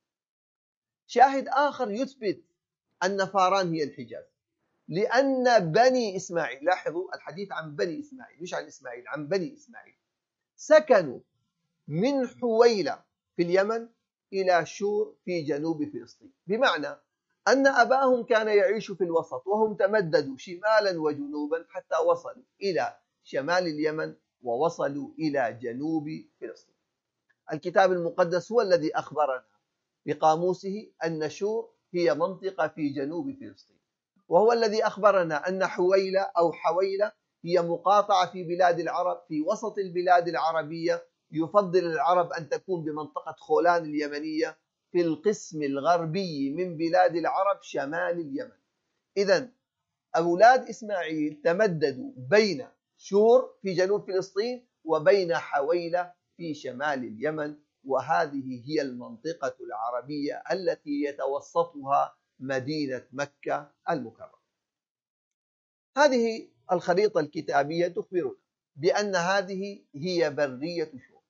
شاهد آخر يثبت أن فاران هي الحجاز، لأن بني إسماعيل، لاحظوا الحديث عن بني إسماعيل مش عن إسماعيل، عن بني إسماعيل، سكنوا من حويلة في اليمن إلى شور في جنوب فلسطين، بمعنى أن أباهم كان يعيش في الوسط، وهم تمددوا شمالا وجنوبا حتى وصلوا إلى شمال اليمن ووصلوا إلى جنوب فلسطين. الكتاب المقدس هو الذي أخبرنا بقاموسه أن شور هي منطقة في جنوب فلسطين، وهو الذي أخبرنا أن حويلة أو حويلة هي مقاطعة في بلاد العرب في وسط البلاد العربية، يفضل العرب أن تكون بمنطقة خولان اليمنية في القسم الغربي من بلاد العرب شمال اليمن. إذن أولاد إسماعيل تمددوا بين شور في جنوب فلسطين وبين حويلة في شمال اليمن، وهذه هي المنطقة العربية التي يتوسطها مدينة مكة المكرمة. هذه الخريطة الكتابية تخبرنا بأن هذه هي برية شور،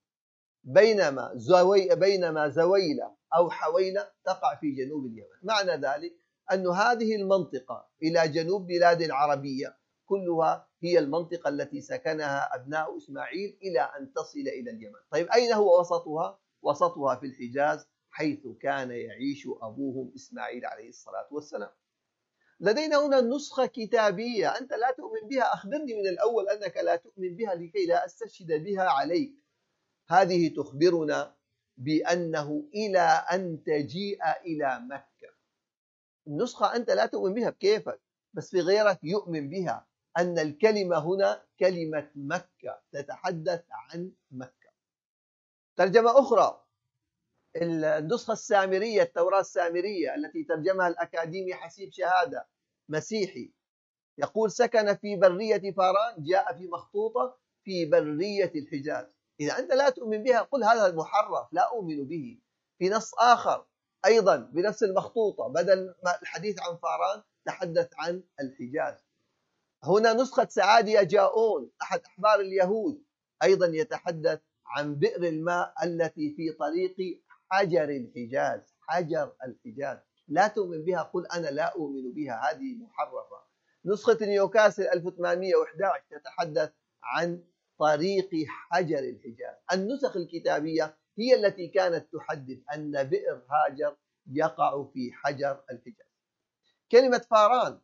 بينما زويلة أو حويلة تقع في جنوب اليمن. معنى ذلك أن هذه المنطقة إلى جنوب بلاد العربية كلها هي المنطقة التي سكنها أبناء إسماعيل إلى أن تصل إلى اليمن. طيب، أين هو وسطها؟ وسطها في الحجاز، حيث كان يعيش أبوهم إسماعيل عليه الصلاة والسلام. لدينا هنا نسخة كتابية أنت لا تؤمن بها، أخبرني من الأول أنك لا تؤمن بها لكي لا أستشهد بها عليك. هذه تخبرنا بأنه إلى أن تجيء إلى مكة. النسخة أنت لا تؤمن بها بكيفك، بس في غيرك يؤمن بها، أن الكلمة هنا كلمة مكة، تتحدث عن مكة. ترجمة أخرى، النسخة السامرية، التوراة السامرية التي ترجمها الأكاديمي حسيب شهادة مسيحي، يقول سكن في برية فاران، جاء في مخطوطة في برية الحجاز. إذا أنت لا تؤمن بها قل هذا المحرف لا أؤمن به. في نص آخر أيضا بنفس المخطوطة، بدل ما الحديث عن فاران تحدث عن الحجاز. هنا نسخة سعادية جاؤون أحد أحبار اليهود أيضا يتحدث عن بئر الماء التي في طريق حجر الحجاز. حجر الحجاز لا تؤمن بها، قل أنا لا أؤمن بها، هذه محرفة. نسخة نيوكاسل 1811 تتحدث عن طريق حجر الحجاز. النسخ الكتابية هي التي كانت تحدد أن بئر هاجر يقع في حجر الحجاز. كلمة فاران،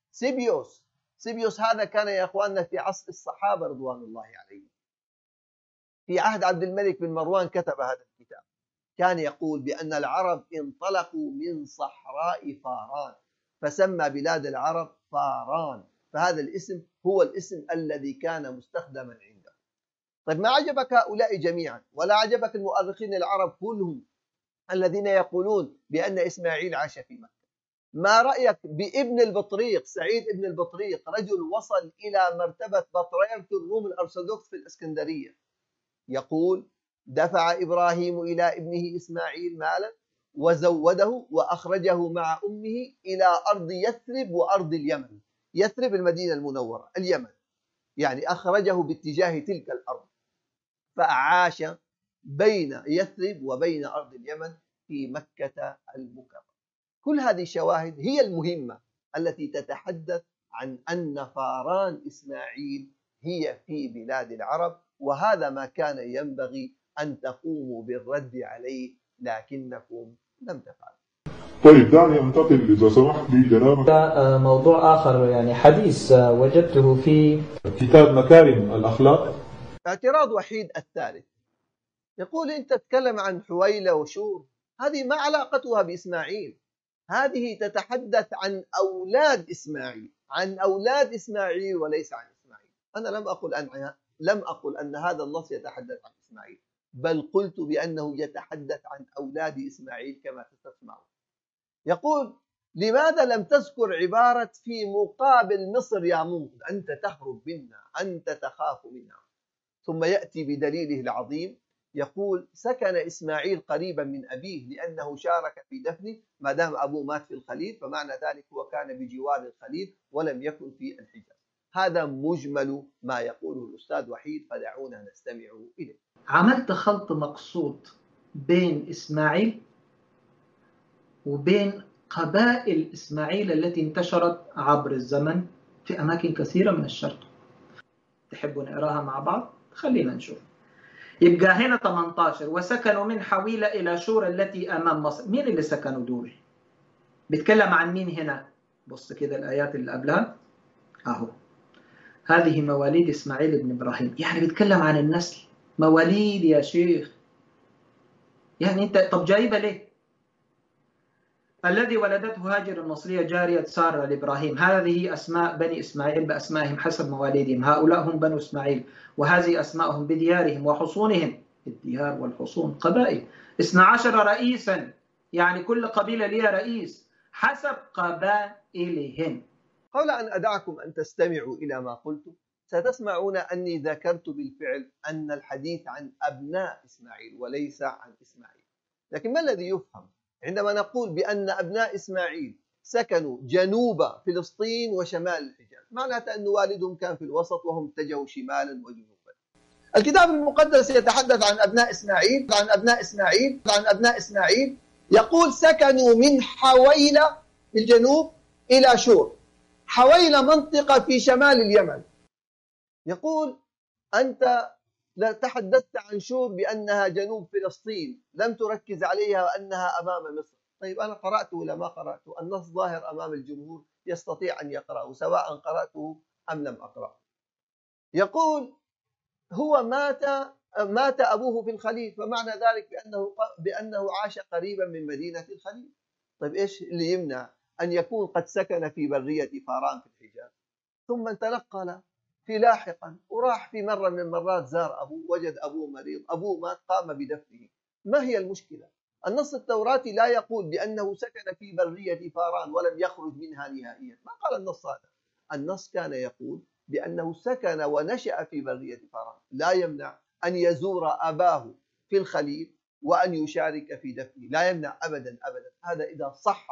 سيبيوس هذا كان يا أخواننا في عصر الصحابة رضوان الله عليهم، في عهد عبد الملك بن مروان كتب هذا الكتاب. كان يقول بأن العرب انطلقوا من صحراء فاران فسمى بلاد العرب فاران، فهذا الاسم هو الاسم الذي كان مستخدما عنده. طيب ما عجبك هؤلاء جميعا ولا عجبك المؤرخين العرب كلهم الذين يقولون بأن إسماعيل عاش في مكة؟ ما رأيك بابن البطريق، سعيد ابن البطريق، رجل وصل إلى مرتبة بطريرك الروم الأرثوذكس في الإسكندرية، يقول دفع إبراهيم إلى ابنه إسماعيل مالا وزوده وأخرجه مع أمه إلى أرض يثرب وأرض اليمن. يثرب المدينة المنورة، اليمن يعني أخرجه باتجاه تلك الأرض، فعاش بين يثرب وبين أرض اليمن في مكة المكرمة. كل هذه الشواهد هي المهمة التي تتحدث عن أن فاران إسماعيل هي في بلاد العرب، وهذا ما كان ينبغي أن تقوموا بالرد عليه لكنكم لم تفعلوا. طيب دعني أنتقل إذا سمحت لي جنابك موضوع آخر، يعني حديث وجدته في كتاب مكارم الأخلاق. اعتراض وحيد الثالث يقول أنت تتكلم عن حويلة وشور، هذه ما علاقتها بإسماعيل، هذه تتحدث عن أولاد إسماعيل، عن أولاد إسماعيل وليس عن إسماعيل. أنا لم أقل أن هذا النص يتحدث عن إسماعيل، بل قلت بأنه يتحدث عن أولاد إسماعيل كما تسمعون. يقول لماذا لم تذكر عبارة في مقابل مصر يا منقذ، أنت تهرب منا، أنت تخاف منا. ثم يأتي بدليله العظيم، يقول سكن إسماعيل قريبا من أبيه لأنه شارك في دفنه، ما دام أبوه مات في الخليل فمعنى ذلك هو كان بجوار الخليل ولم يكن في الحجاز. هذا مجمل ما يقوله الأستاذ وحيد، فدعونا نستمع إليه. عملت خلط مقصود بين إسماعيل وبين قبائل إسماعيل التي انتشرت عبر الزمن في أماكن كثيرة من الشرق. تحبوا نقراها مع بعض؟ خلينا نشوف. يبقى هنا 18 وسكنوا من حويلة إلى شور التي أمام مصر. مين اللي سكنوا دول؟ بيتكلم عن مين هنا؟ بص كده الآيات اللي قبلها أهو، هذه مواليد إسماعيل بن إبراهيم، يعني بيتكلم عن النسل، مواليد يا شيخ، يعني أنت طب جايبة ليه؟ الذي ولدته هاجر المصرية جارية سارة لإبراهيم. هذه أسماء بني إسماعيل بأسمائهم حسب مواليدهم، هؤلاء هم بنو إسماعيل، وهذه أسماءهم بديارهم وحصونهم، الديار والحصون قبائل. 12 رئيسا، يعني كل قبيلة لها رئيس حسب قبائلهم. قبل أن أدعكم أن تستمعوا إلى ما قلت، ستسمعون أني ذكرت بالفعل أن الحديث عن أبناء إسماعيل وليس عن إسماعيل. لكن ما الذي يفهم عندما نقول بأن أبناء إسماعيل سكنوا جنوب فلسطين وشمال الحجاز؟ معناته أن والدهم كان في الوسط وهم اتجهوا شمالا وجنوبا. الكتاب المقدس يتحدث عن أبناء إسماعيل، يقول سكنوا من حويلة في الجنوب إلى شور. حويلة منطقة في شمال اليمن. يقول أنت لا تحدثت عن شور بأنها جنوب فلسطين، لم تركز عليها وأنها أمام مصر. طيب أنا قرأته ولا ما قرأته؟ النص ظاهر أمام الجمهور يستطيع أن يقرأه سواء قرأته أم لم أقرأه. يقول هو مات أبوه في الخليل، فمعنى ذلك بأنه عاش قريبا من مدينة الخليل. طيب إيش اللي يمنع أن يكون قد سكن في برية فاران في الحجاز ثم تنقل في لاحقا وراح في مرة من المرات زار أبوه، وجد أبوه مريض، أبوه مات، قام بدفنه. ما هي المشكلة؟ النص التوراتي لا يقول بأنه سكن في برية فاران ولم يخرج منها نهائيا، ما قال النص هذا. النص كان يقول بأنه سكن ونشأ في برية فاران، لا يمنع أن يزور أباه في الخليل وأن يشارك في دفنه، لا يمنع أبدا أبدا. هذا إذا صح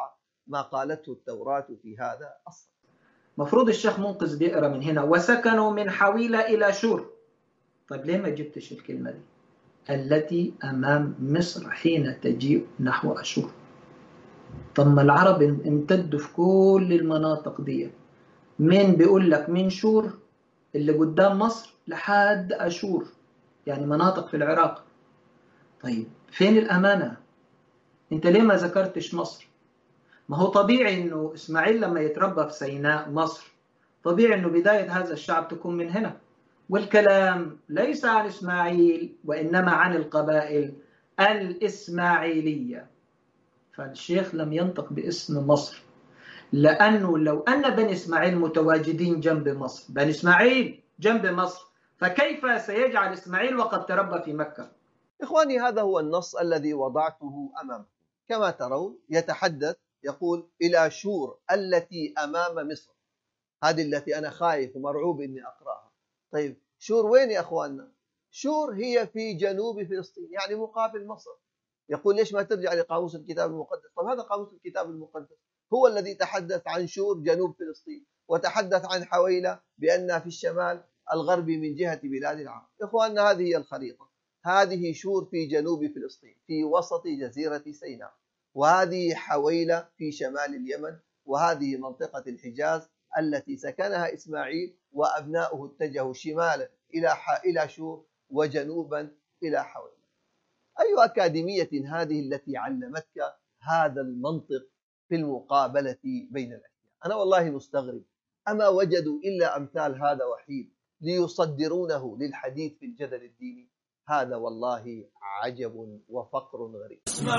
ما قالته التوراة في هذا الصدد. مفروض الشيخ منقذ بيقرأ من هنا وسكنوا من حويلة إلى شور. طيب ليه ما جبتش الكلمة دي التي أمام مصر حين تجيء نحو أشور؟ طب ما العرب امتدوا في كل المناطق دي، مين بيقول لك من شور اللي قدام مصر لحد أشور، يعني مناطق في العراق. طيب فين الأمانة؟ انت ليه ما ذكرتش مصر؟ ما هو طبيعي انه اسماعيل لما يتربى في سيناء مصر طبيعي انه بداية هذا الشعب تكون من هنا، والكلام ليس عن اسماعيل وانما عن القبائل الاسماعيلية. فالشيخ لم ينطق باسم مصر، لانه لو ان بني اسماعيل متواجدين جنب مصر، بني اسماعيل جنب مصر، فكيف سيجعل اسماعيل وقد تربى في مكة؟ إخواني، هذا هو النص الذي وضعته أمامكم. كما ترون يتحدث، يقول إلى شور التي أمام مصر. هذه التي أنا خايف ومرعوب إني أقرأها. طيب شور وين يا أخواننا؟ شور هي في جنوب فلسطين، يعني مقابل مصر. يقول ليش ما ترجع لقاموس الكتاب المقدس؟ طب هذا قاموس الكتاب المقدس هو الذي تحدث عن شور جنوب فلسطين، وتحدث عن حويلة بأنها في الشمال الغربي من جهة بلاد العرب. إخواننا هذه هي الخريطة. هذه شور في جنوب فلسطين في وسط جزيرة سيناء، وهذه حويلة في شمال اليمن، وهذه منطقة الحجاز التي سكنها إسماعيل وأبناؤه اتجهوا شمالا إلى شور وجنوبا إلى حويلة. أي أكاديمية هذه التي علمتك هذا المنطق في المقابلة بين الأشياء؟ أنا والله مستغرب، أما وجدوا إلا أمثال هذا وحيد ليصدرونه للحديث في الجدل الديني؟ هذا والله عجب وفقر غريب.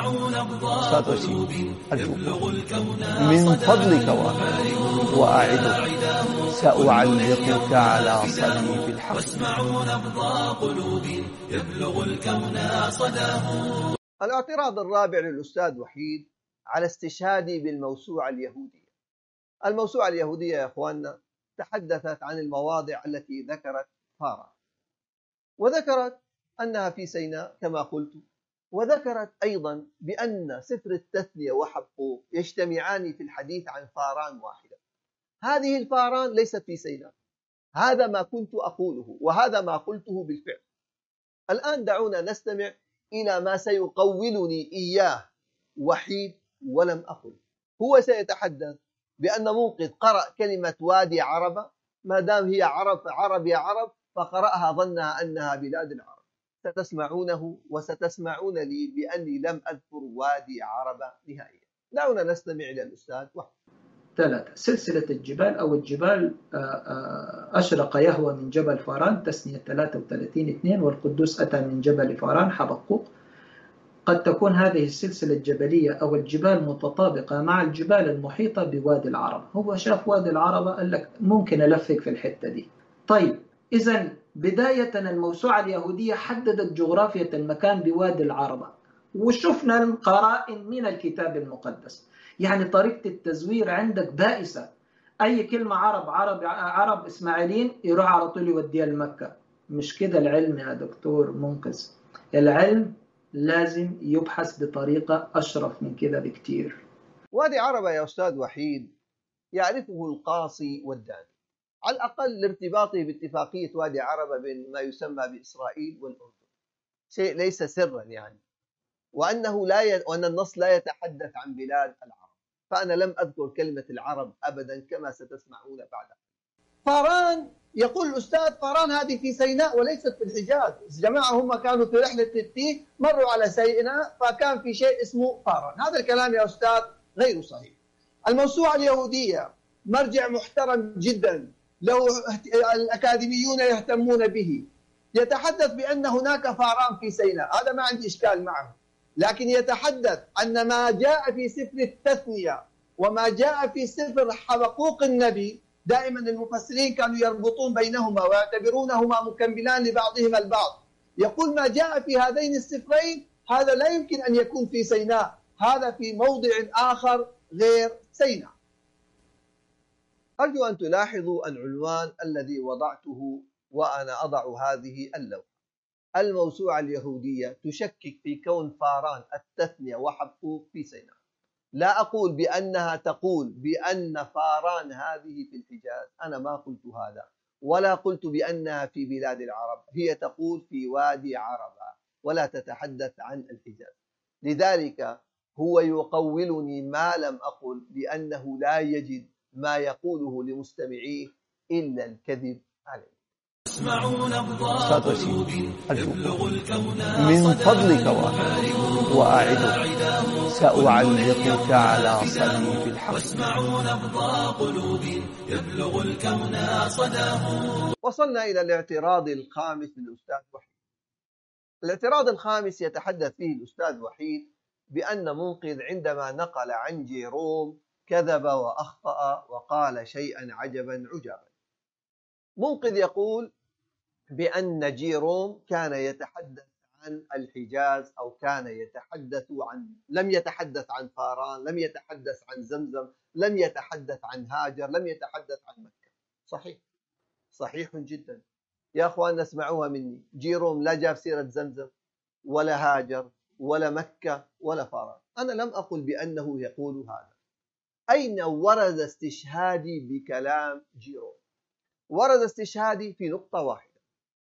من فضلك وأعدك سأعلقك على صليب الحق. الاعتراض الرابع للأستاذ وحيد على استشهادي بالموسوعة اليهودية. الموسوعة اليهودية يا أخواننا تحدثت عن المواضع التي ذكرت فاران، وذكرت أنها في سيناء كما قلت، وذكرت أيضا بأن سفر التثنية وحبقوق يجتمعان في الحديث عن فاران واحدة. هذه الفاران ليست في سيناء. هذا ما كنت أقوله وهذا ما قلته بالفعل. الآن دعونا نستمع إلى ما سيقولني إياه وحيد ولم أقل. هو سيتحدث بأن منقذ قرأ كلمة وادي عربة، ما دام هي عرب يا عرب فقرأها ظنها أنها بلاد العرب. ستسمعونه وستسمعون لي بأني لم أذكر وادي عربة نهائيا. دعونا نستمع إلى الأستاذ وحيد. 3. سلسلة الجبال أو الجبال أشرق يهوى من جبل فاران، تثنية 33:2، والقدوس أتى من جبل فاران، حبقوق. قد تكون هذه السلسلة الجبلية أو الجبال متطابقة مع الجبال المحيطة بوادي العرب. هو شاف وادي العرب قال لك ممكن ألفق في الحتة دي. طيب إذن بداية الموسوعة اليهودية حددت جغرافية المكان بوادي العرب، وشفنا القرائن من الكتاب المقدس. يعني طريقة التزوير عندك بائسة. أي كلمة عرب إسماعيليين يروح على طول يوديها لمكة. مش كده العلم يا دكتور منقذ. العلم لازم يبحث بطريقة أشرف من كده بكتير. وادي عربة يا أستاذ وحيد يعرفه القاصي والداني، على الأقل لارتباطه باتفاقية وادي عربة بين ما يسمى بإسرائيل والأردن، شيء ليس سرا يعني، وأن النص لا يتحدث عن بلاد العرب. فأنا لم أذكر كلمة العرب أبدا كما ستسمعون بعدها. فاران، يقول الأستاذ فاران هذه في سيناء وليست في الحجاز. جماعة هم كانوا في رحلة التيه مروا على سيناء فكان في شيء اسمه فاران. هذا الكلام يا أستاذ غير صحيح. الموسوعة اليهودية مرجع محترم جدا له الأكاديميون يهتمون به، يتحدث بأن هناك فاران في سيناء، هذا ما عندي إشكال معه، لكن يتحدث أن ما جاء في سفر التثنية وما جاء في سفر حبقوق النبي، دائما المفسرين كانوا يربطون بينهما ويعتبرونهما مكملان لبعضهما البعض. يقول ما جاء في هذين السفرين هذا لا يمكن أن يكون في سيناء، هذا في موضع آخر غير سيناء. أرجو أن تلاحظوا العنوان الذي وضعته وأنا أضع هذه اللوحة. الموسوعة اليهودية تشكك في كون فاران التثنية وحبقوق في سيناء. لا أقول بأنها تقول بأن فاران هذه في الحجاز، أنا ما قلت هذا، ولا قلت بأنها في بلاد العرب، هي تقول في وادي عربة ولا تتحدث عن الحجاز. لذلك هو يقولني ما لم أقل بأنه لا يجد ما يقوله لمستمعيه إلا الكذب عليه. أستاذ رشيد، من فضلك وأعدك سأعلقك على صليب الحق. وصلنا إلى الاعتراض الخامس للأستاذ وحيد. الاعتراض الخامس يتحدث فيه الأستاذ وحيد بأن منقذ عندما نقل عن جيروم كذب وأخطأ وقال شيئا عجبا عجابا. منقذ يقول بأن جيروم كان يتحدث عن الحجاز، أو كان يتحدث لم يتحدث عن فاران، لم يتحدث عن زمزم، لم يتحدث عن هاجر، لم يتحدث عن مكة. صحيح، صحيح جدا يا أخوان، اسمعوها مني. جيروم لا جاب سيرة زمزم ولا هاجر ولا مكة ولا فاران. أنا لم أقل بأنه يقول هذا. أين ورد استشهادي بكلام جيروم؟ ورد استشهادي في نقطة واحدة.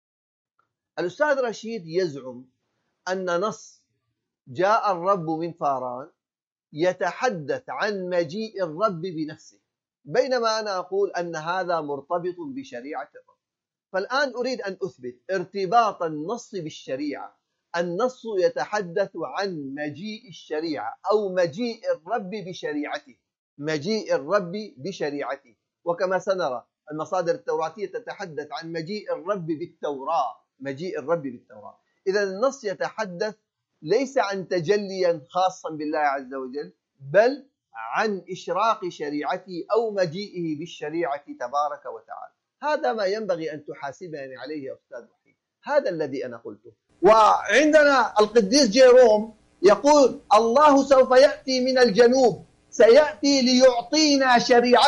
الأستاذ رشيد يزعم أن نص جاء الرب من فاران يتحدث عن مجيء الرب بنفسه، بينما أنا أقول أن هذا مرتبط بشريعة الرب. فالآن أريد أن أثبت ارتباط النص بالشريعة. النص يتحدث عن مجيء الشريعة أو مجيء الرب بشريعته، مجيء الرب بشريعته. وكما سنرى المصادر التوراتية تتحدث عن مجيء الرب بالتوراة، مجيء الرب بالتوراة. إذا النص يتحدث ليس عن تجليا خاصا بالله عز وجل، بل عن إشراق شريعته أو مجيئه بالشريعة تبارك وتعالى. هذا ما ينبغي أن تحاسبني عليه يا أستاذ وحيد، هذا الذي أنا قلته. وعندنا القديس جيروم يقول الله سوف يأتي من الجنوب، سيأتي ليعطينا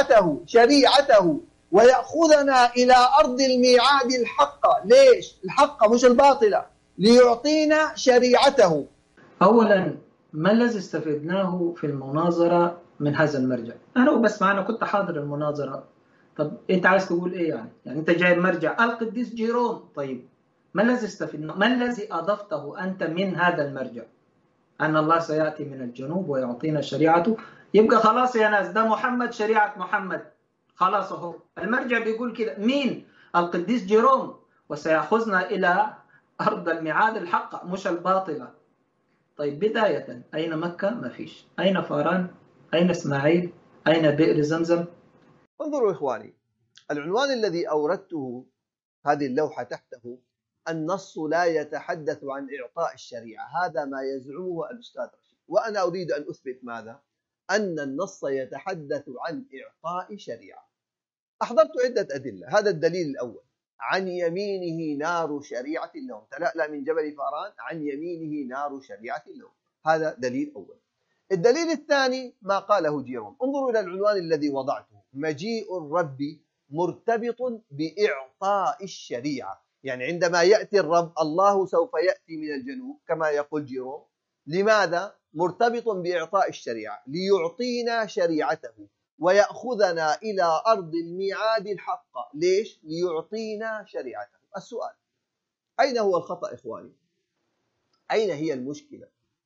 شريعته ويأخذنا إلى أرض الميعاد الحقة. ليش؟ الحقة مش الباطلة، ليعطينا شريعته. أولا، ما الذي استفدناه في المناظرة من هذا المرجع؟ أنا بس معنا كنت حاضر المناظرة. طب أنت عايز تقول إيه يعني أنت جايب مرجع القديس جيروم. طيب ما الذي استفدناه؟ ما الذي أضفته أنت من هذا المرجع؟ أن الله سيأتي من الجنوب ويعطينا شريعته. يبقى خلاص يا ناس، ده محمد، شريعة محمد، خلاص أهو المرجع بيقول كده. مين؟ القديس جيروم. وسيأخذنا إلى أرض الميعاد الحقة مش الباطلة. طيب بداية، أين مكة؟ ما فيش. أين فاران؟ أين إسماعيل؟ أين بئر زمزم؟ انظروا إخواني، العنوان الذي أوردته هذه اللوحة تحته النص لا يتحدث عن إعطاء الشريعة. هذا ما يزعمه الأستاذ رشيد، وأنا أريد أن أثبت ماذا؟ أن النص يتحدث عن إعطاء شريعة. أحضرت عدة أدلة. هذا الدليل الأول: عن يمينه نار شريعة اللوم، تلألأ من جبل فاران، عن يمينه نار شريعة اللوم. هذا دليل أول. الدليل الثاني ما قاله جيروم. انظروا إلى العنوان الذي وضعته: مجيء الرب مرتبط بإعطاء الشريعة. يعني عندما يأتي الرب الله سوف يأتي من الجنوب كما يقول جيروم. لماذا؟ مرتبط بإعطاء الشريعة، ليعطينا شريعته ويأخذنا إلى أرض الميعاد الحقة. ليش؟ ليعطينا شريعته. السؤال: أين هو الخطأ إخواني؟ أين هي المشكلة؟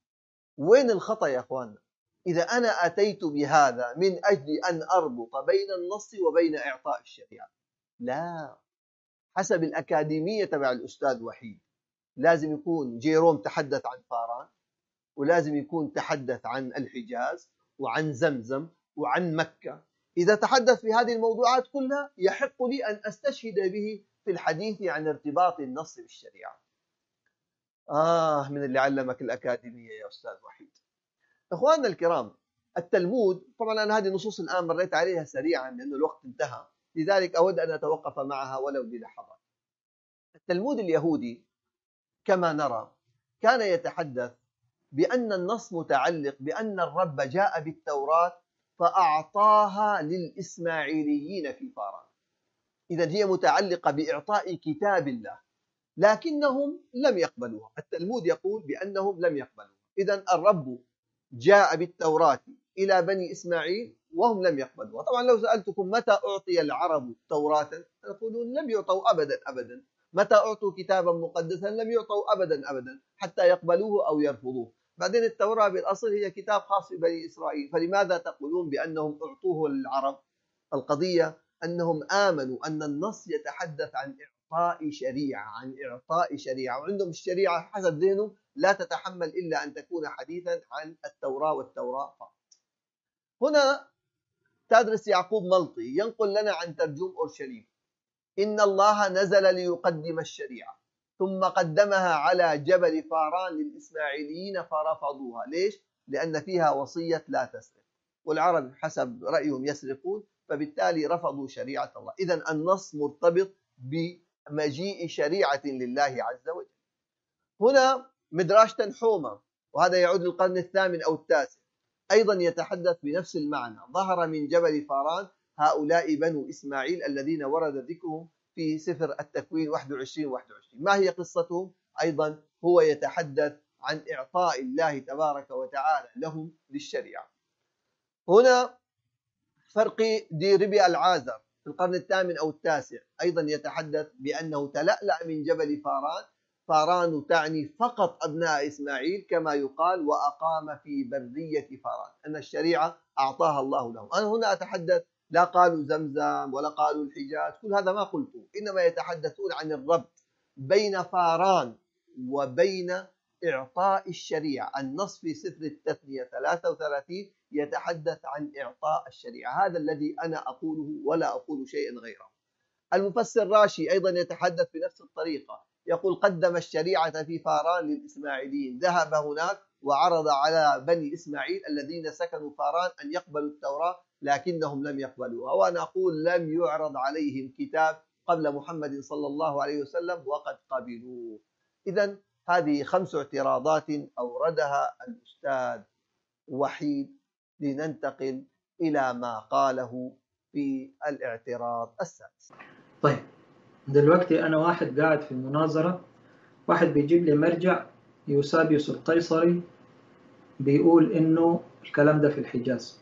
وين الخطأ يا إخواننا؟ إذا أنا أتيت بهذا من أجل أن أربط بين النص وبين إعطاء الشريعة، لا. حسب الأكاديمية تبع الأستاذ وحيد لازم يكون جيروم تحدث عن فاران، ولازم يكون تحدث عن الحجاز وعن زمزم وعن مكة. إذا تحدث في هذه الموضوعات كلها يحق لي أن أستشهد به في الحديث عن ارتباط النص بالشريعة. من اللي علمك الأكاديمية يا أستاذ وحيد. إخواننا الكرام، التلمود، طبعا أنا هذه النصوص الآن مريت عليها سريعا لأنه الوقت انتهى، لذلك أود أن أتوقف معها ولو للحظات. التلمود اليهودي كما نرى كان يتحدث بأن النص متعلق بأن الرب جاء بالتوراة فأعطاها للإسماعيليين في فاران. إذن هي متعلقة بإعطاء كتاب الله، لكنهم لم يقبلوها. التلمود يقول بأنهم لم يقبلوها. إذن الرب جاء بالتوراة إلى بني إسماعيل وهم لم يقبلوها. طبعا لو سألتكم متى أعطي العرب توراة تقولون لم يعطوا أبدا أبدا. متى أعطوا كتابا مقدسا لم يعطوا أبدا أبدا حتى يقبلوه أو يرفضوه. بعدين التوراة بالأصل هي كتاب خاص ببني إسرائيل، فلماذا تقولون بأنهم أعطوه للعرب؟ القضية أنهم آمنوا أن النص يتحدث عن إعطاء شريعة، وعندهم الشريعة حسب ذهنهم لا تتحمل إلا أن تكون حديثا عن التوراة والتوراة فقط. هنا تدرس يعقوب ملطي ينقل لنا عن ترجم أورشليم: إن الله نزل ليقدم الشريعة ثم قدمها على جبل فاران للإسماعيليين فرفضوها. ليش؟ لأن فيها وصية لا تسرق، والعرب حسب رأيهم يسرقون، فبالتالي رفضوا شريعة الله. إذن النص مرتبط بمجيء شريعة لله عز وجل. هنا مدراش تنحومة، وهذا يعود للقرن الثامن أو التاسع، أيضا يتحدث بنفس المعنى: ظهر من جبل فاران هؤلاء بنو إسماعيل الذين ورد ذكرهم في سفر التكوين 21. ما هي قصتهم؟ أيضا هو يتحدث عن إعطاء الله تبارك وتعالى لهم للشريعة. هنا فرقي دي ربي العازر في القرن الثامن أو التاسع أيضا يتحدث بأنه تلألأ من جبل فاران. فاران تعني فقط أبناء إسماعيل كما يقال، وأقام في برية فاران، أن الشريعة أعطاها الله لهم. أنا هنا أتحدث، لا قالوا زمزم ولا قالوا الحجاز، كل هذا ما قلته، إنما يتحدثون عن الربط بين فاران وبين إعطاء الشريعة. النص في سفر التثنية 33 يتحدث عن إعطاء الشريعة، هذا الذي أنا أقوله ولا أقول شيئا غيره. المفسر راشي أيضا يتحدث بنفس الطريقة، يقول: قدم الشريعة في فاران للإسماعيليين، ذهب هناك وعرض على بني إسماعيل الذين سكنوا فاران أن يقبلوا التوراة لكنهم لم يقبلوها. وأنا أقول لم يعرض عليهم كتاب قبل محمد صلى الله عليه وسلم وقد قبلوه. إذن هذه 5 اعتراضات أوردها الأستاذ وحيد، لننتقل إلى ما قاله في الاعتراض السادس. طيب دلوقتي أنا واحد قاعد في المناظرة، واحد بيجيب لي مرجع يوسابيوس القيصري بيقول إنه الكلام ده في الحجاز.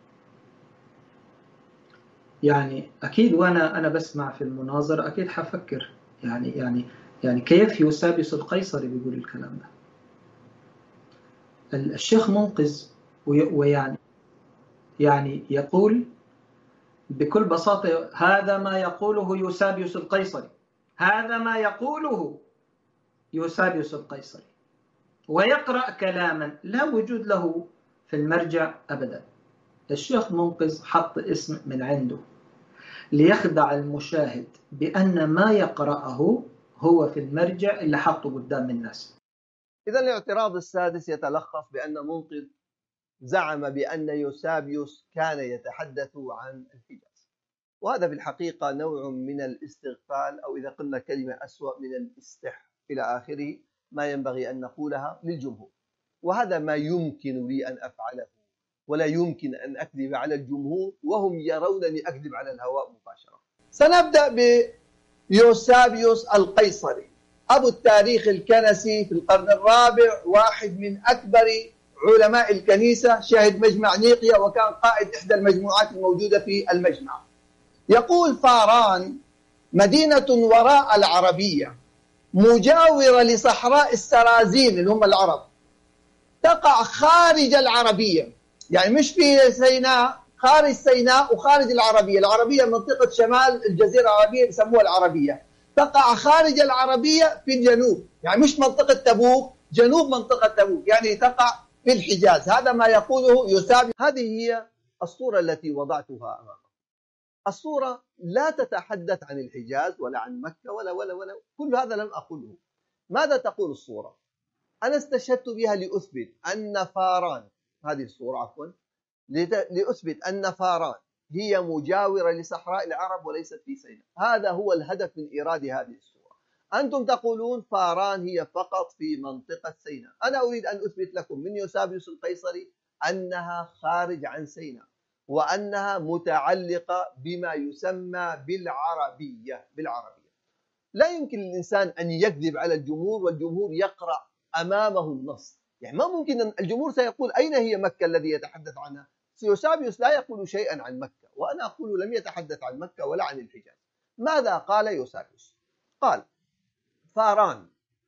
يعني أكيد وأنا بسمع في المناظرة أكيد حفكر يعني كيف يوسابيوس القيصري بيقول الكلام ده؟ الشيخ منقذ يعني يقول بكل بساطة هذا ما يقوله يوسابيوس القيصري، هذا ما يقوله يوسابيوس القيصري، ويقرأ كلاما لا وجود له في المرجع أبدا. الشيخ منقذ حط اسم من عنده ليخدع المشاهد بأن ما يقرأه هو في المرجع اللي حطه قدام الناس. إذا الاعتراض السادس يتلخص بأن منقذ زعم بأن يوسابيوس كان يتحدث عن الحجاز، وهذا في الحقيقة نوع من الاستغفال، أو إذا قلنا كلمة أسوأ من الاستح إلى آخره، ما ينبغي أن نقولها للجمهور. وهذا ما يمكن لي أن أفعله، ولا يمكن أن أكذب على الجمهور وهم يرونني أكذب على الهواء مباشرة. سنبدأ بيوسابيوس القيصري، أبو التاريخ الكنسي في القرن الرابع، واحد من أكبر علماء الكنيسة، شهد مجمع نيقيا وكان قائد إحدى المجموعات الموجودة في المجمع. يقول: فاران مدينة وراء العربية مجاورة لصحراء السرازين اللي هم العرب، تقع خارج العربية، يعني مش في سيناء، خارج سيناء وخارج العربية. العربية منطقة شمال الجزيرة العربية يسموها العربية، تقع خارج العربية في الجنوب، يعني مش منطقة تبوك، جنوب منطقة تبوك، يعني تقع في الحجاز. هذا ما يقوله يوسابيوس. هذه هي الصورة التي وضعتها أمامكم. الصورة لا تتحدث عن الحجاز ولا عن مكة ولا كل هذا لم أقوله. ماذا تقول الصورة؟ أنا استشهدت بها لأثبت أن فاران، هذه الصورة عفوا، لأثبت أن فاران هي مجاورة لصحراء العرب وليست في سيناء. هذا هو الهدف من إيراد هذه الصورة. أنتم تقولون فاران هي فقط في منطقة سيناء، أنا أريد أن أثبت لكم من يوسابيوس القيصري أنها خارج عن سيناء، وأنها متعلقة بما يسمى بالعربية. لا يمكن للإنسان أن يكذب على الجمهور والجمهور يقرأ أمامه النص. يعني ما ممكن أن الجمهور سيقول أين هي مكة الذي يتحدث عنها؟ يوسابيوس لا يقول شيئا عن مكة، وأنا أقول لم يتحدث عن مكة ولا عن الحجاز. ماذا قال يوسابيوس؟ قال: فاران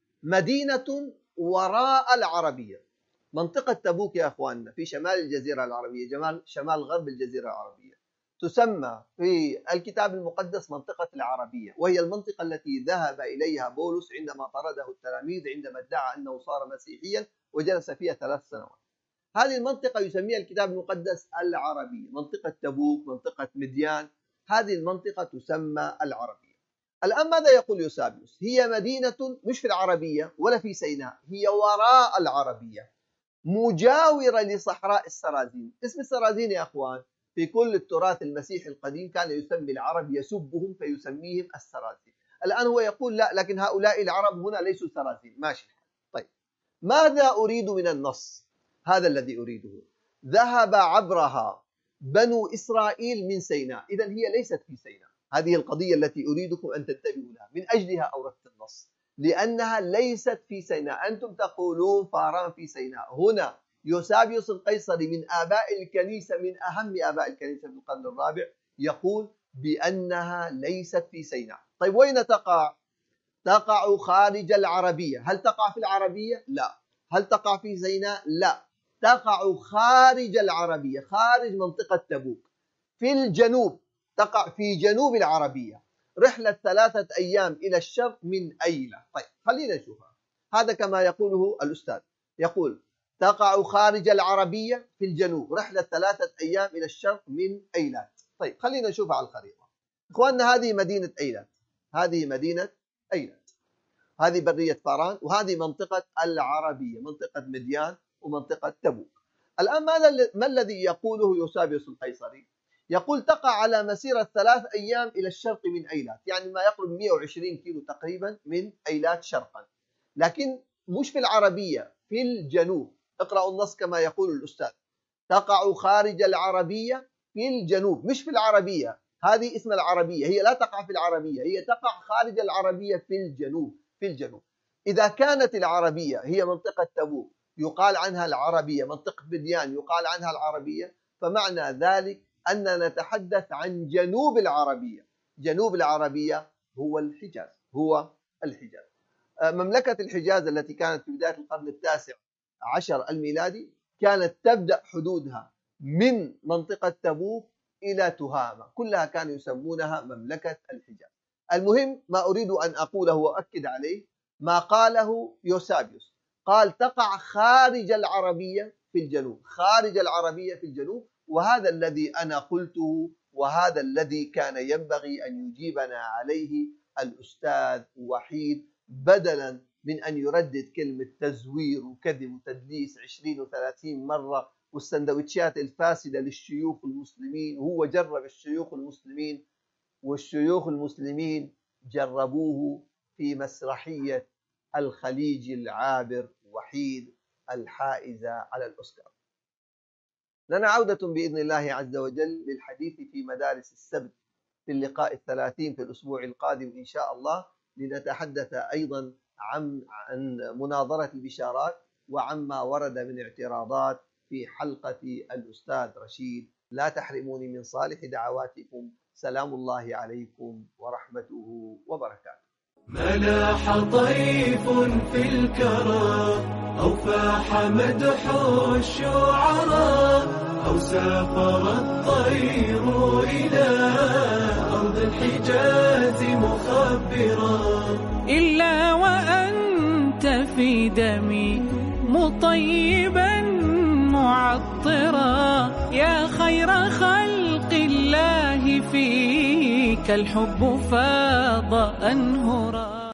مدينة وراء العربية. منطقة تبوك يا أخواننا في شمال الجزيرة العربية، شمال غرب الجزيرة العربية، تسمى في الكتاب المقدس منطقة العربية، وهي المنطقة التي ذهب إليها بولس عندما طرده التلاميذ عندما ادعى أنه صار مسيحيا وجلس فيها 3 سنوات. هذه المنطقة يسميها الكتاب المقدس العربية، منطقة تبوك، منطقة مديان، هذه المنطقة تسمى العربية. الآن ماذا يقول يوسابيوس؟ هي مدينة مش في العربية ولا في سيناء، هي وراء العربية مجاورة لصحراء السرازين. اسم السرازين يا أخوان في كل التراث المسيحي القديم كان يسمي العرب، يسبهم فيسميهم السرازين. الآن هو يقول لا، لكن هؤلاء العرب هنا ليسوا سرازين. ماشي. طيب، ماذا أريد من النص؟ هذا الذي أريده. ذهب عبرها بنو إسرائيل من سيناء، إذن هي ليست في سيناء. هذه القضية التي أريدكم أن تنتبهوا لها، من أجلها أوردت النص، لأنها ليست في سيناء. أنتم تقولون فاران في سيناء. هنا يوسابيوس القيصري من آباء الكنيسة، من أهم آباء الكنيسة في القرن الرابع، يقول بأنها ليست في سيناء. طيب، وين تقع؟ تقع خارج العربية. هل تقع في العربية؟ لا. هل تقع في سيناء؟ لا. تقع خارج العربية، خارج منطقة تبوك، في الجنوب، تقع في جنوب العربية. رحلة 3 أيام إلى الشرق من أيلة. طيب، خلينا نشوفها. هذا كما يقوله الأستاذ، يقول تقع خارج العربية في الجنوب، رحلة 3 أيام إلى الشرق من أيلات. طيب، خلينا نشوفها على الخريطة. إخواننا، هذه مدينة أيلات، هذه مدينة أيلات، هذه برية فاران، وهذه منطقة العربية، منطقة مديان ومنطقة تبوك. الآن ما الذي يقوله يوسابيوس القيصري؟ يقول تقع على مسيرة 3 أيام إلى الشرق من أيلات، يعني ما يقرب 120 كيلو تقريبا من أيلات شرقا، لكن مش في العربية، في الجنوب. اقرأوا النص كما يقول الأستاذ. تقع خارج العربية في الجنوب، مش في العربية. هذه اسم العربية، هي لا تقع في العربية، هي تقع خارج العربية في الجنوب، في الجنوب. إذا كانت العربية هي منطقة تبوك يقال عنها العربية، منطقة مديان يقال عنها العربية، فمعنى ذلك أننا نتحدث عن جنوب العربية. جنوب العربية هو الحجاز، هو الحجاز. مملكة الحجاز التي كانت في بداية القرن 19 الميلادي كانت تبدأ حدودها من منطقة تبوك إلى تهامة، كلها كانوا يسمونها مملكة الحجاز. المهم ما أريد أن أقوله وأؤكد عليه ما قاله يوسابيوس، قال تقع خارج العربية في الجنوب، خارج العربية في الجنوب، وهذا الذي أنا قلته، وهذا الذي كان ينبغي أن يجيبنا عليه الأستاذ وحيد، بدلا من أن يردد كلمة تزوير وكذب وتدليس 20 و30 مرة، والسندويتشات الفاسدة للشيوخ المسلمين. هو جرب الشيوخ المسلمين، والشيوخ المسلمين جربوه في مسرحية الخليج العابر وحيد الحائزة على الأوسكار. لنا عودة بإذن الله عز وجل للحديث في مدارس السبت في اللقاء 30 في الأسبوع القادم إن شاء الله، لنتحدث أيضا عن مناظرة البشارات وعما ورد من اعتراضات في حلقة الأستاذ رشيد. لا تحرموني من صالح دعواتكم. سلام الله عليكم ورحمته وبركاته. ملاح طيف في الكرى، أو فاح مدح الشعراء، أو سافر الطير إلى أرض الحجاز مخبرا، إلا وأنت في دمي مطيبا معطرا، يا خير خلق الله فيك الحب فاض أنهرا.